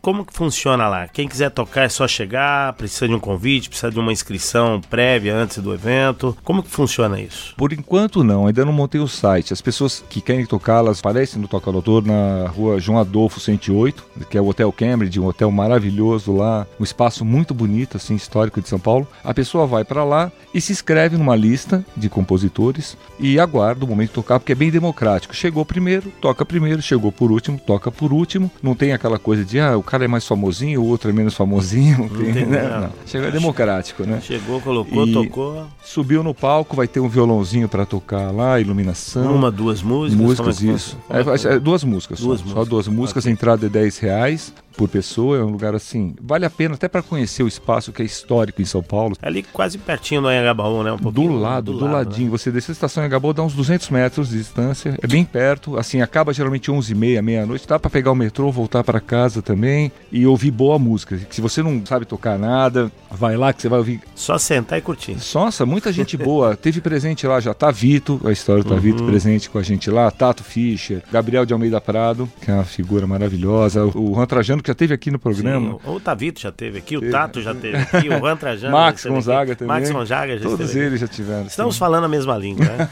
B: como que funciona lá? Quem quiser tocar é só chegar, precisa de um convite, precisa de uma inscrição prévia antes do evento? Como que funciona isso?
D: Por enquanto não, ainda não montei o site. As pessoas que querem tocar, elas aparecem no Toca do Autor na rua João Adolfo 108, que é o Hotel Cambridge, um hotel maravilhoso lá, um espaço muito bonito, assim, histórico de São Paulo. A pessoa vai para lá e se inscreve numa lista de compositores e aguarda o momento de tocar, porque é bem democrático. Chegou primeiro, toca primeiro, chegou por último, toca por último. Não tem aquela coisa de, o cara é mais famosinho, o outro é menos famosinho. Não tem, né? Não. Chegou, é democrático, né?
B: Chegou, colocou, tocou.
D: Subiu no palco, vai ter um violãozinho para tocar lá, iluminação.
B: Uma, duas músicas?
D: Músicas, isso. Duas músicas só. Só duas músicas, a entrada é R$10 por pessoa, é um lugar assim, vale a pena até para conhecer o espaço que é histórico em São Paulo.
B: Ali quase pertinho do Anhangabaú, né?
D: Do ladinho, né? Você desce a estação Anhangabaú, dá uns 200 metros de distância, é bem perto, assim, acaba geralmente 11h30, meia-noite, dá para pegar o metrô, voltar para casa também e ouvir boa música. Se você não sabe tocar nada, vai lá que você vai ouvir.
B: Só sentar e curtir.
D: Nossa, muita gente boa, teve presente lá já, Tavito, a história do Tavito presente com a gente lá, Tato Fischer, Gabriel de Almeida Prado, que é uma figura maravilhosa, o Juan Trajano, que já teve aqui no programa.
B: Sim, o Tavito já teve aqui, o Tato já teve aqui, o Juan Trajano.
D: Max Gonzaga também.
B: Max Gonzaga já
D: todos eles já tiveram.
B: Estamos falando a mesma língua, né?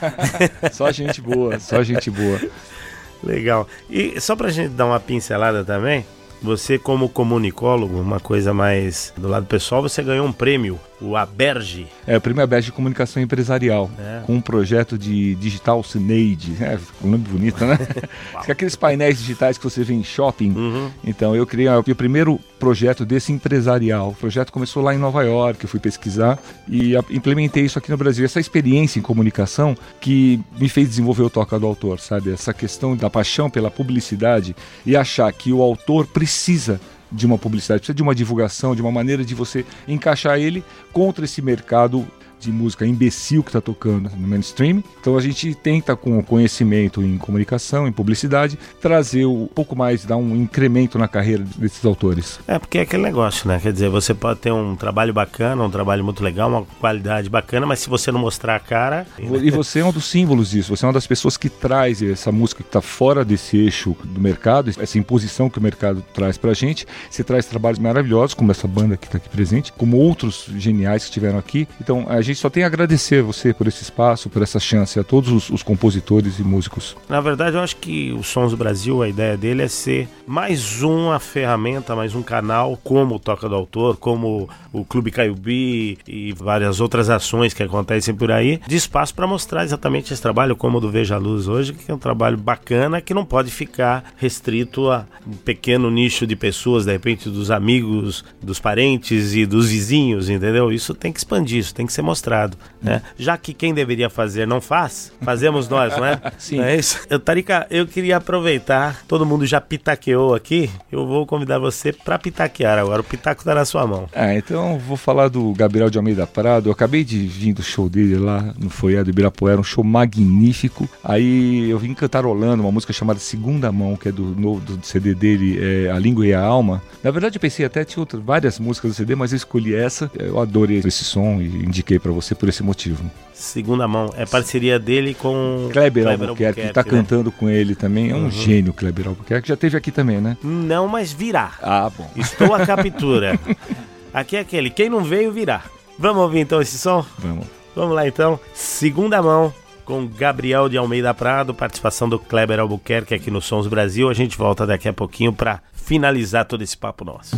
D: Só gente boa, só gente boa.
B: Legal. E só pra gente dar uma pincelada também, você como comunicólogo, uma coisa mais do lado pessoal, você ganhou um prêmio, o Aberge.
D: É, o prêmio Aberge de Comunicação Empresarial, com um projeto de Digital Syneid. Um nome bonito, né? Aqueles painéis digitais que você vê em shopping. Então, eu criei o primeiro projeto desse empresarial. O projeto começou lá em Nova York, eu fui pesquisar e implementei isso aqui no Brasil. Essa experiência em comunicação que me fez desenvolver o Toca do Autor, sabe? Essa questão da paixão pela publicidade e achar que o autor precisa de uma publicidade, precisa de uma divulgação, de uma maneira de você encaixar ele contra esse mercado de música imbecil que está tocando no mainstream. Então a gente tenta, com o conhecimento em comunicação, em publicidade, trazer um pouco mais, dar um incremento na carreira desses autores.
B: É, porque é aquele negócio, né? Quer dizer, você pode ter um trabalho bacana, um trabalho muito legal, uma qualidade bacana, mas se você não mostrar a cara...
D: E você é um dos símbolos disso, você é uma das pessoas que traz essa música que está fora desse eixo do mercado, essa imposição que o mercado traz pra gente. Você traz trabalhos maravilhosos, como essa banda que está aqui presente, como outros geniais que estiveram aqui. Então a gente só tem a agradecer a você por esse espaço, por essa chance, a todos os compositores e músicos.
B: Na verdade, eu acho que o Sons do Brasil, a ideia dele é ser mais uma ferramenta, mais um canal, como o Toca do Autor, como o Clube Caiubi e várias outras ações que acontecem por aí, de espaço para mostrar exatamente esse trabalho, como o do Veja a Luz hoje, que é um trabalho bacana, que não pode ficar restrito a um pequeno nicho de pessoas, de repente dos amigos, dos parentes e dos vizinhos, entendeu? Isso tem que expandir, isso tem que ser mostrado. Né? Já que quem deveria fazer não faz, fazemos nós, não é?
D: Sim.
B: Não é isso? Tarica, eu queria aproveitar, todo mundo já pitaqueou aqui, eu vou convidar você para pitaquear agora, o pitaco está na sua mão.
D: Então vou falar do Gabriel de Almeida Prado. Eu acabei de vir do show dele lá no Foyer do Ibirapuera, um show magnífico. Aí eu vim cantarolando uma música chamada Segunda Mão, que é do CD dele, A Língua e a Alma. Na verdade eu pensei até, tinha várias músicas do CD, mas eu escolhi essa. Eu adorei esse som e indiquei para você por esse motivo.
B: Segunda Mão, é parceria dele com
D: Kleber Albuquerque, que está cantando com ele também. É um gênio, Kleber Albuquerque, já esteve aqui também, né?
B: Não, mas virá.
D: Bom.
B: Estou à captura. Aqui é aquele, quem não veio virá. Vamos ouvir então esse som? Vamos lá então. Segunda Mão com Gabriel de Almeida Prado, participação do Kleber Albuquerque aqui no Sons Brasil. A gente volta daqui a pouquinho para finalizar todo esse papo nosso.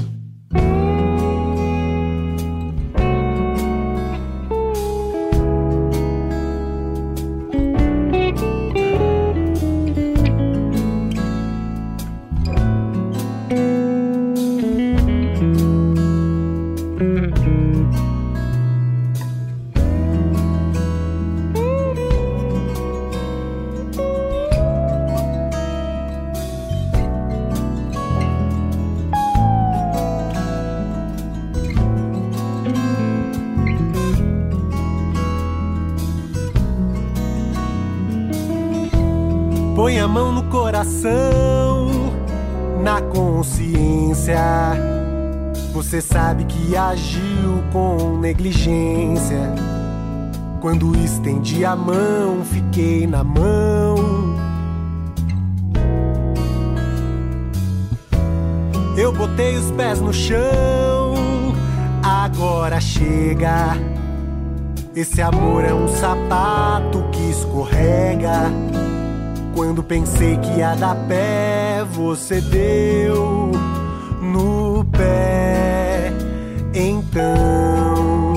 J: Põe a mão no coração, na consciência. Você sabe que agiu com negligência. Quando estendi a mão, fiquei na mão. Eu botei os pés no chão, agora chega. Esse amor é um sapato que escorrega. Quando pensei que ia dar pé, você deu no pé. Então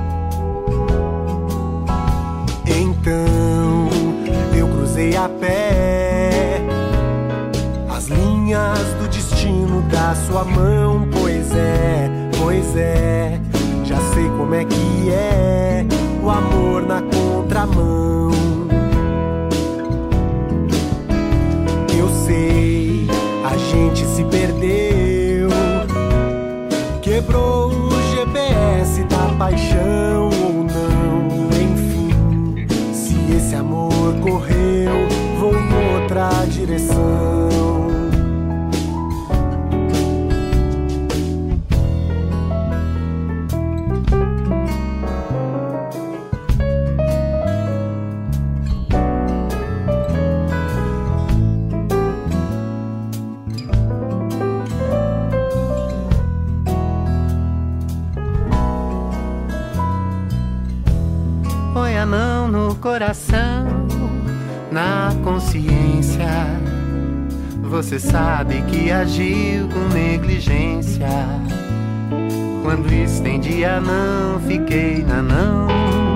J: eu cruzei a pé as linhas do destino da sua mão. Pois é, já sei como é que é o amor na contramão. Eu sei, a gente se perdeu, quebrou o GPS da paixão ou não. Enfim, se esse amor correu, vou em outra direção.
K: Põe a mão no coração, na consciência. Você sabe que agiu com negligência. Quando estendi a não, fiquei na não.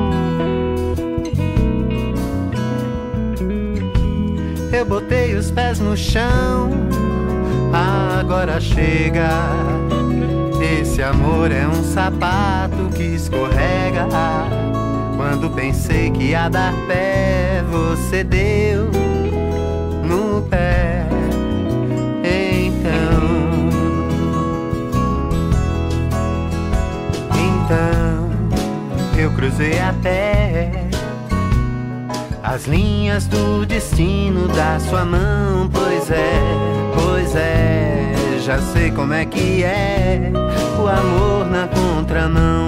K: Eu botei os pés no chão, agora chega. Esse amor é um sapato que escorrega. Quando pensei que ia dar pé, você deu no pé. Então eu cruzei a pé as linhas do destino da sua mão. Pois é, já sei como é que é o amor na contramão.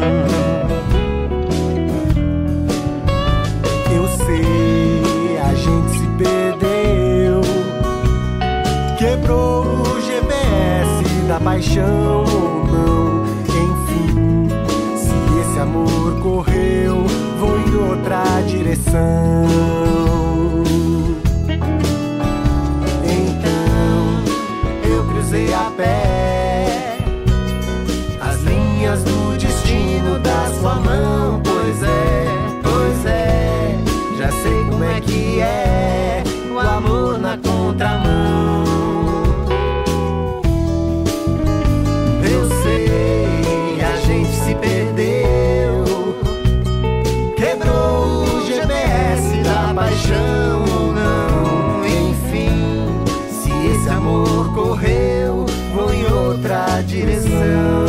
J: Eu sei, a gente se perdeu, quebrou o GPS da paixão ou não. Enfim, se esse amor correu, vou em outra direção. Então eu cruzei a pé as linhas do destino da sua mão. Pois é, já sei como é que é o amor na contramão. Eu sei, a gente se perdeu, quebrou o GPS da paixão ou não. Enfim, se esse amor correu, vou em outra direção.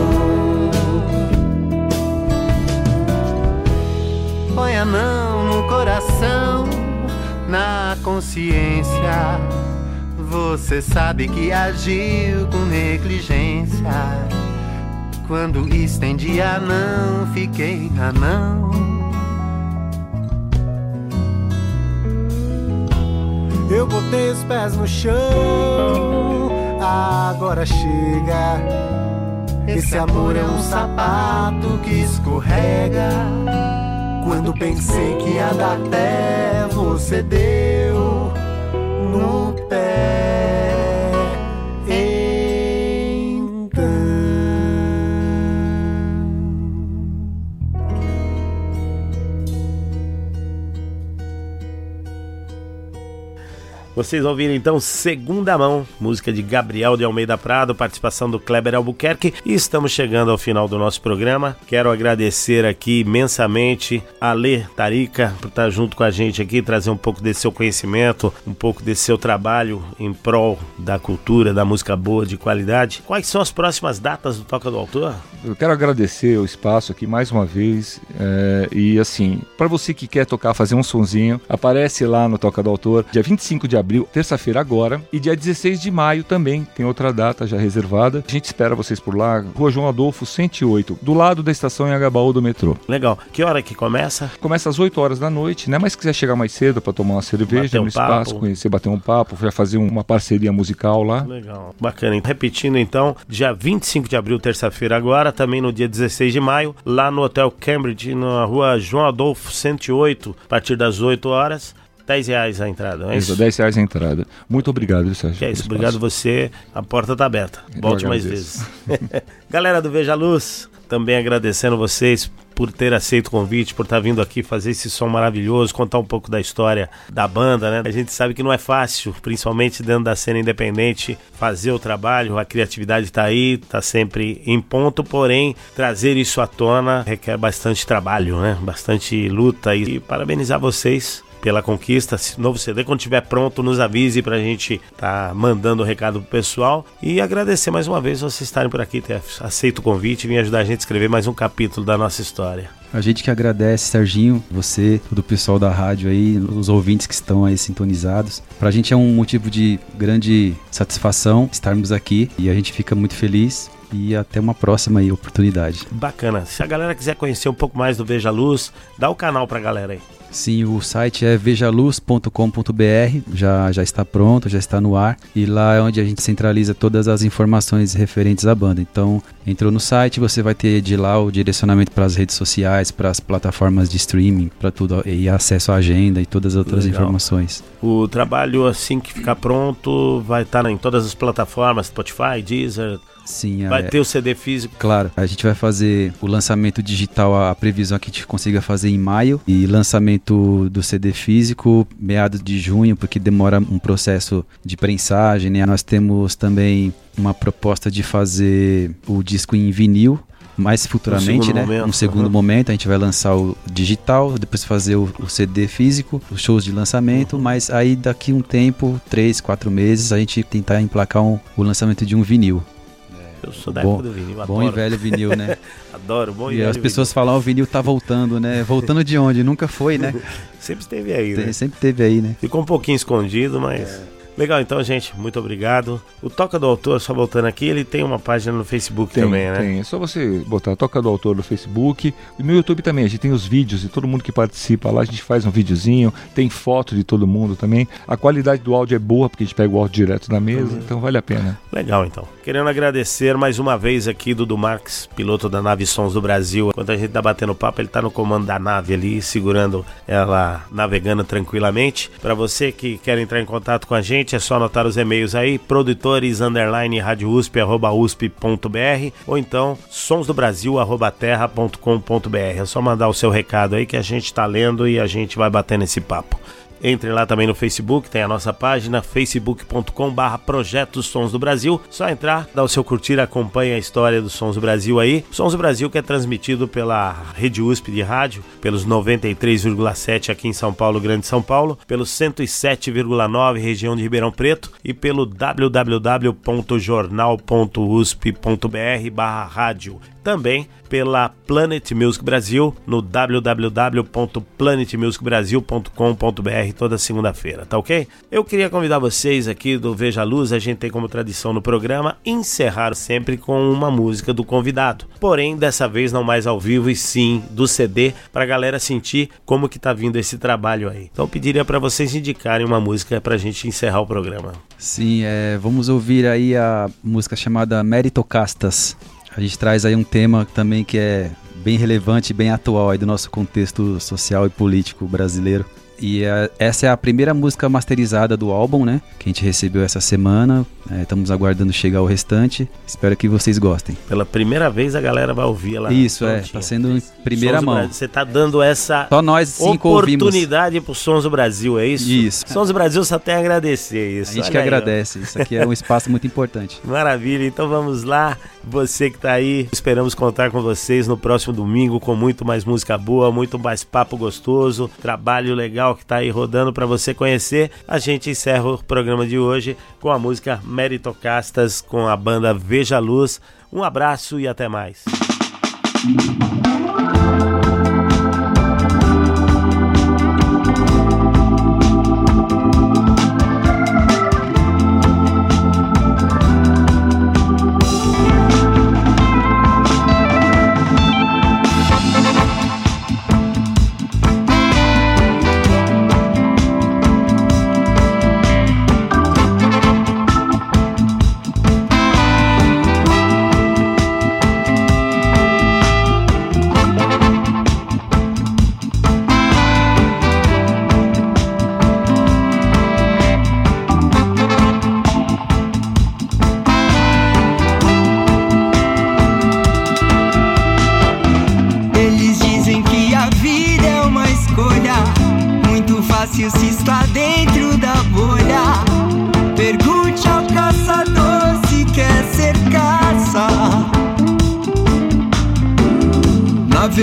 J: Põe a mão no coração, na consciência. Você sabe que agiu com negligência. Quando estendi a não, fiquei na não. Eu botei os pés no chão, agora chega. Esse amor é um sapato que escorrega. Quando pensei que ia dar pé, você deu no pé. Então
B: vocês ouviram então Segunda Mão, música de Gabriel de Almeida Prado, participação do Kleber Albuquerque, e estamos chegando ao final do nosso programa. Quero agradecer aqui imensamente a Lê Tarica por estar junto com a gente aqui, trazer um pouco desse seu conhecimento, um pouco desse seu trabalho em prol da cultura, da música boa, de qualidade. Quais são as próximas datas do Toca do Autor?
D: Eu quero agradecer o espaço aqui mais uma vez, e assim, para você que quer tocar, fazer um sonzinho, aparece lá no Toca do Autor, dia 25 de abril, abril, terça-feira agora, e dia 16 de maio também, tem outra data já reservada. A gente espera vocês por lá, Rua João Adolfo 108, do lado da estação Anhangabaú do metrô.
B: Legal. Que hora que começa?
D: Começa às 8 horas da noite, né? Mas se quiser chegar mais cedo para tomar uma cerveja no espaço, conhecer, bater um papo, já fazer uma parceria musical lá.
B: Legal. Bacana. Repetindo então, dia 25 de abril, terça-feira agora, também no dia 16 de maio, lá no Hotel Cambridge, na Rua João Adolfo 108, a partir das 8 horas. R$10 a entrada, não é isso?
D: R$10 a entrada. Muito obrigado, Sérgio.
B: Que é isso, obrigado você. A porta tá aberta. Volte mais vezes. Galera do Veja Luz, também agradecendo vocês por ter aceito o convite, por estar vindo aqui fazer esse som maravilhoso, contar um pouco da história da banda, né? A gente sabe que não é fácil, principalmente dentro da cena independente, fazer o trabalho, a criatividade tá aí, tá sempre em ponto, porém, trazer isso à tona requer bastante trabalho, né? Bastante luta e parabenizar vocês pela conquista. Esse novo CD, quando estiver pronto, nos avise pra gente tá mandando o recado pro pessoal, e agradecer mais uma vez vocês estarem por aqui, ter aceito o convite e vir ajudar a gente a escrever mais um capítulo da nossa história.
F: A gente que agradece, Serginho, você, todo o pessoal da rádio aí, os ouvintes que estão aí sintonizados. Pra gente é um motivo de grande satisfação estarmos aqui e a gente fica muito feliz. E até uma próxima aí oportunidade.
B: Bacana. Se a galera quiser conhecer um pouco mais do Veja Luz, dá o canal pra galera aí.
F: Sim, o site é vejaluz.com.br, já está pronto, já está no ar, e lá é onde a gente centraliza todas as informações referentes à banda. Então, entrou no site, você vai ter de lá o direcionamento para as redes sociais, para as plataformas de streaming, para tudo, e acesso à agenda e todas as outras informações.
B: O trabalho, assim que ficar pronto, vai estar em todas as plataformas, Spotify, Deezer.
F: Sim,
B: vai ter o CD físico.
F: Claro, a gente vai fazer o lançamento digital, a previsão é que a gente consiga fazer em maio, e lançamento do CD físico meados de junho, porque demora um processo de prensagem, né? Nós temos também uma proposta de fazer o disco em vinil, mais futuramente, né? Um segundo momento, a gente vai lançar o digital, depois fazer o CD físico, os shows de lançamento, mas aí daqui um tempo, 3, 4 meses, a gente tentar emplacar o lançamento de um vinil.
B: Eu sou da época do vinil, adoro.
F: Bom e velho vinil, né?
B: Adoro, bom e velho.
F: E as pessoas falam, o vinil tá voltando, né? Voltando de onde? Nunca foi, né?
B: Sempre esteve aí, né?
F: Sempre teve aí, né?
B: Ficou um pouquinho escondido, mas... Legal, então, gente, muito obrigado. O Toca do Autor, só voltando aqui, ele tem uma página no Facebook também, né?
D: Tem, é só você botar Toca do Autor no Facebook. E no YouTube também, a gente tem os vídeos de todo mundo que participa lá, a gente faz um videozinho, tem foto de todo mundo também. A qualidade do áudio é boa, porque a gente pega o áudio direto na mesa, então vale a pena.
B: Legal, então. Querendo agradecer mais uma vez aqui Dudu Marques, piloto da nave Sons do Brasil. Enquanto a gente tá batendo papo, ele tá no comando da nave ali, segurando ela, navegando tranquilamente. Para você que quer entrar em contato com a gente, é só anotar os e-mails aí, produtores_radiousp@usp.br, ou então sonsdobrasil@terra.com.br. É só mandar o seu recado aí que a gente tá lendo e a gente vai batendo esse papo. Entre lá também no Facebook, tem a nossa página facebook.com/Projetos Sons do Brasil. Só entrar, dá o seu curtir, acompanha a história do Sons do Brasil aí. Sons do Brasil que é transmitido pela Rede USP de rádio, pelos 93,7 aqui em São Paulo, Grande São Paulo, pelo 107,9 região de Ribeirão Preto e pelo www.jornal.usp.br/rádio. Também pela Planet Music Brasil no www.planetmusicbrasil.com.br toda segunda-feira, tá ok? Eu queria convidar vocês aqui do Veja Luz, a gente tem como tradição no programa encerrar sempre com uma música do convidado, porém dessa vez não mais ao vivo e sim do CD, pra galera sentir como que tá vindo esse trabalho aí. Então eu pediria pra vocês indicarem uma música pra gente encerrar o programa.
F: Sim, vamos ouvir aí a música chamada Meritocastas. A gente traz aí um tema também que é bem relevante e bem atual aí do nosso contexto social e político brasileiro. E essa é a primeira música masterizada do álbum, né? Que a gente recebeu essa semana. Estamos aguardando chegar o restante. Espero que vocês gostem.
B: Pela primeira vez a galera vai ouvir ela.
F: Isso, tá sendo em primeira mão.
B: Você tá dando essa
F: só nós cinco
B: oportunidade pro Sons do Brasil, é isso?
F: Isso.
B: Sons do Brasil só tem a agradecer isso.
F: A gente que agradece. Isso aqui é um espaço muito importante.
B: Maravilha, então vamos lá. Você que tá aí, esperamos contar com vocês no próximo domingo com muito mais música boa, muito mais papo gostoso, trabalho legal que tá aí rodando para você conhecer. A gente encerra o programa de hoje com a música Meritocastas com a banda Veja Luz. Um abraço e até mais.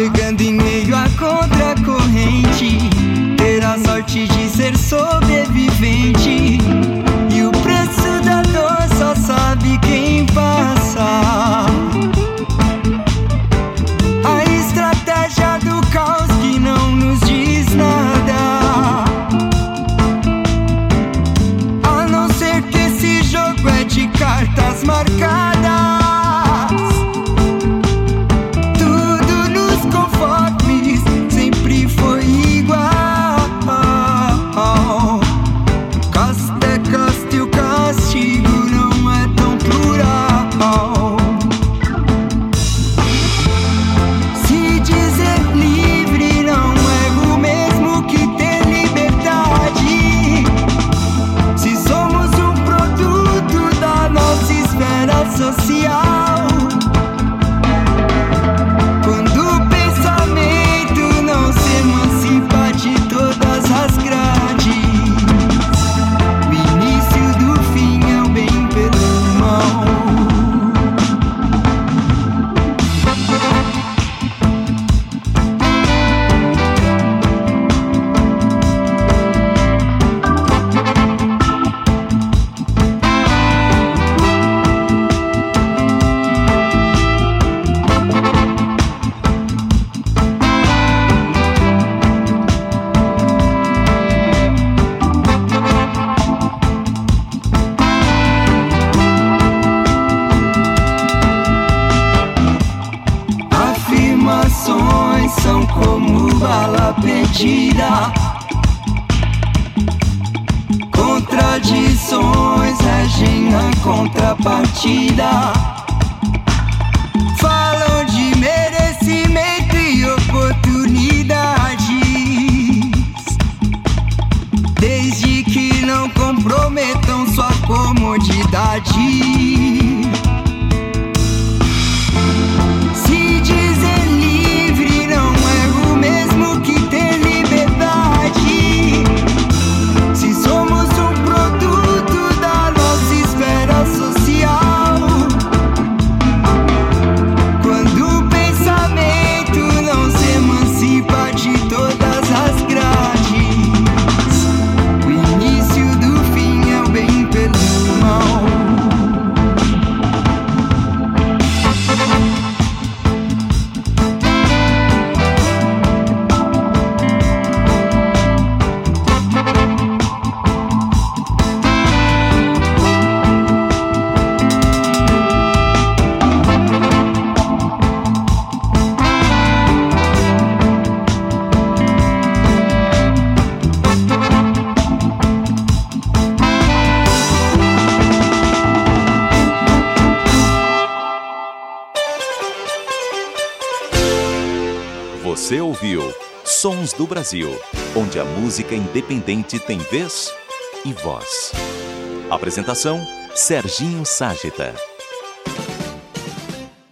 K: navegando em meio à contracorrente, ter a sorte de ser sobrevivente. E o preço da dor só sabe quem passa. A estratégia do caos que não nos diz nada, a não ser que esse jogo é de cartas marcadas. Tudo nos conformes sempre foi igual. Casta é casta e o castigo não é tão plural. Se dizer livre não é o mesmo que ter liberdade. Se somos um produto da nossa esfera social, quando o pensamento não se emancipa de todas as grades, o início do fim é o bem pelo mal. Afirmações são como bala perdida, contradições regem a contrapartida. Falam de merecimento e oportunidades, desde que não comprometam sua comodidade. Se dizer livre não é o mesmo que ter liberdade. Se somos um produto da nossa esfera social, quando o pensamento não se emancipa de todas as grades, o início do fim é o bem pelo mal.
A: Você ouviu Sons do Brasil, onde a música independente tem vez e voz. Apresentação: Serginho Ságita.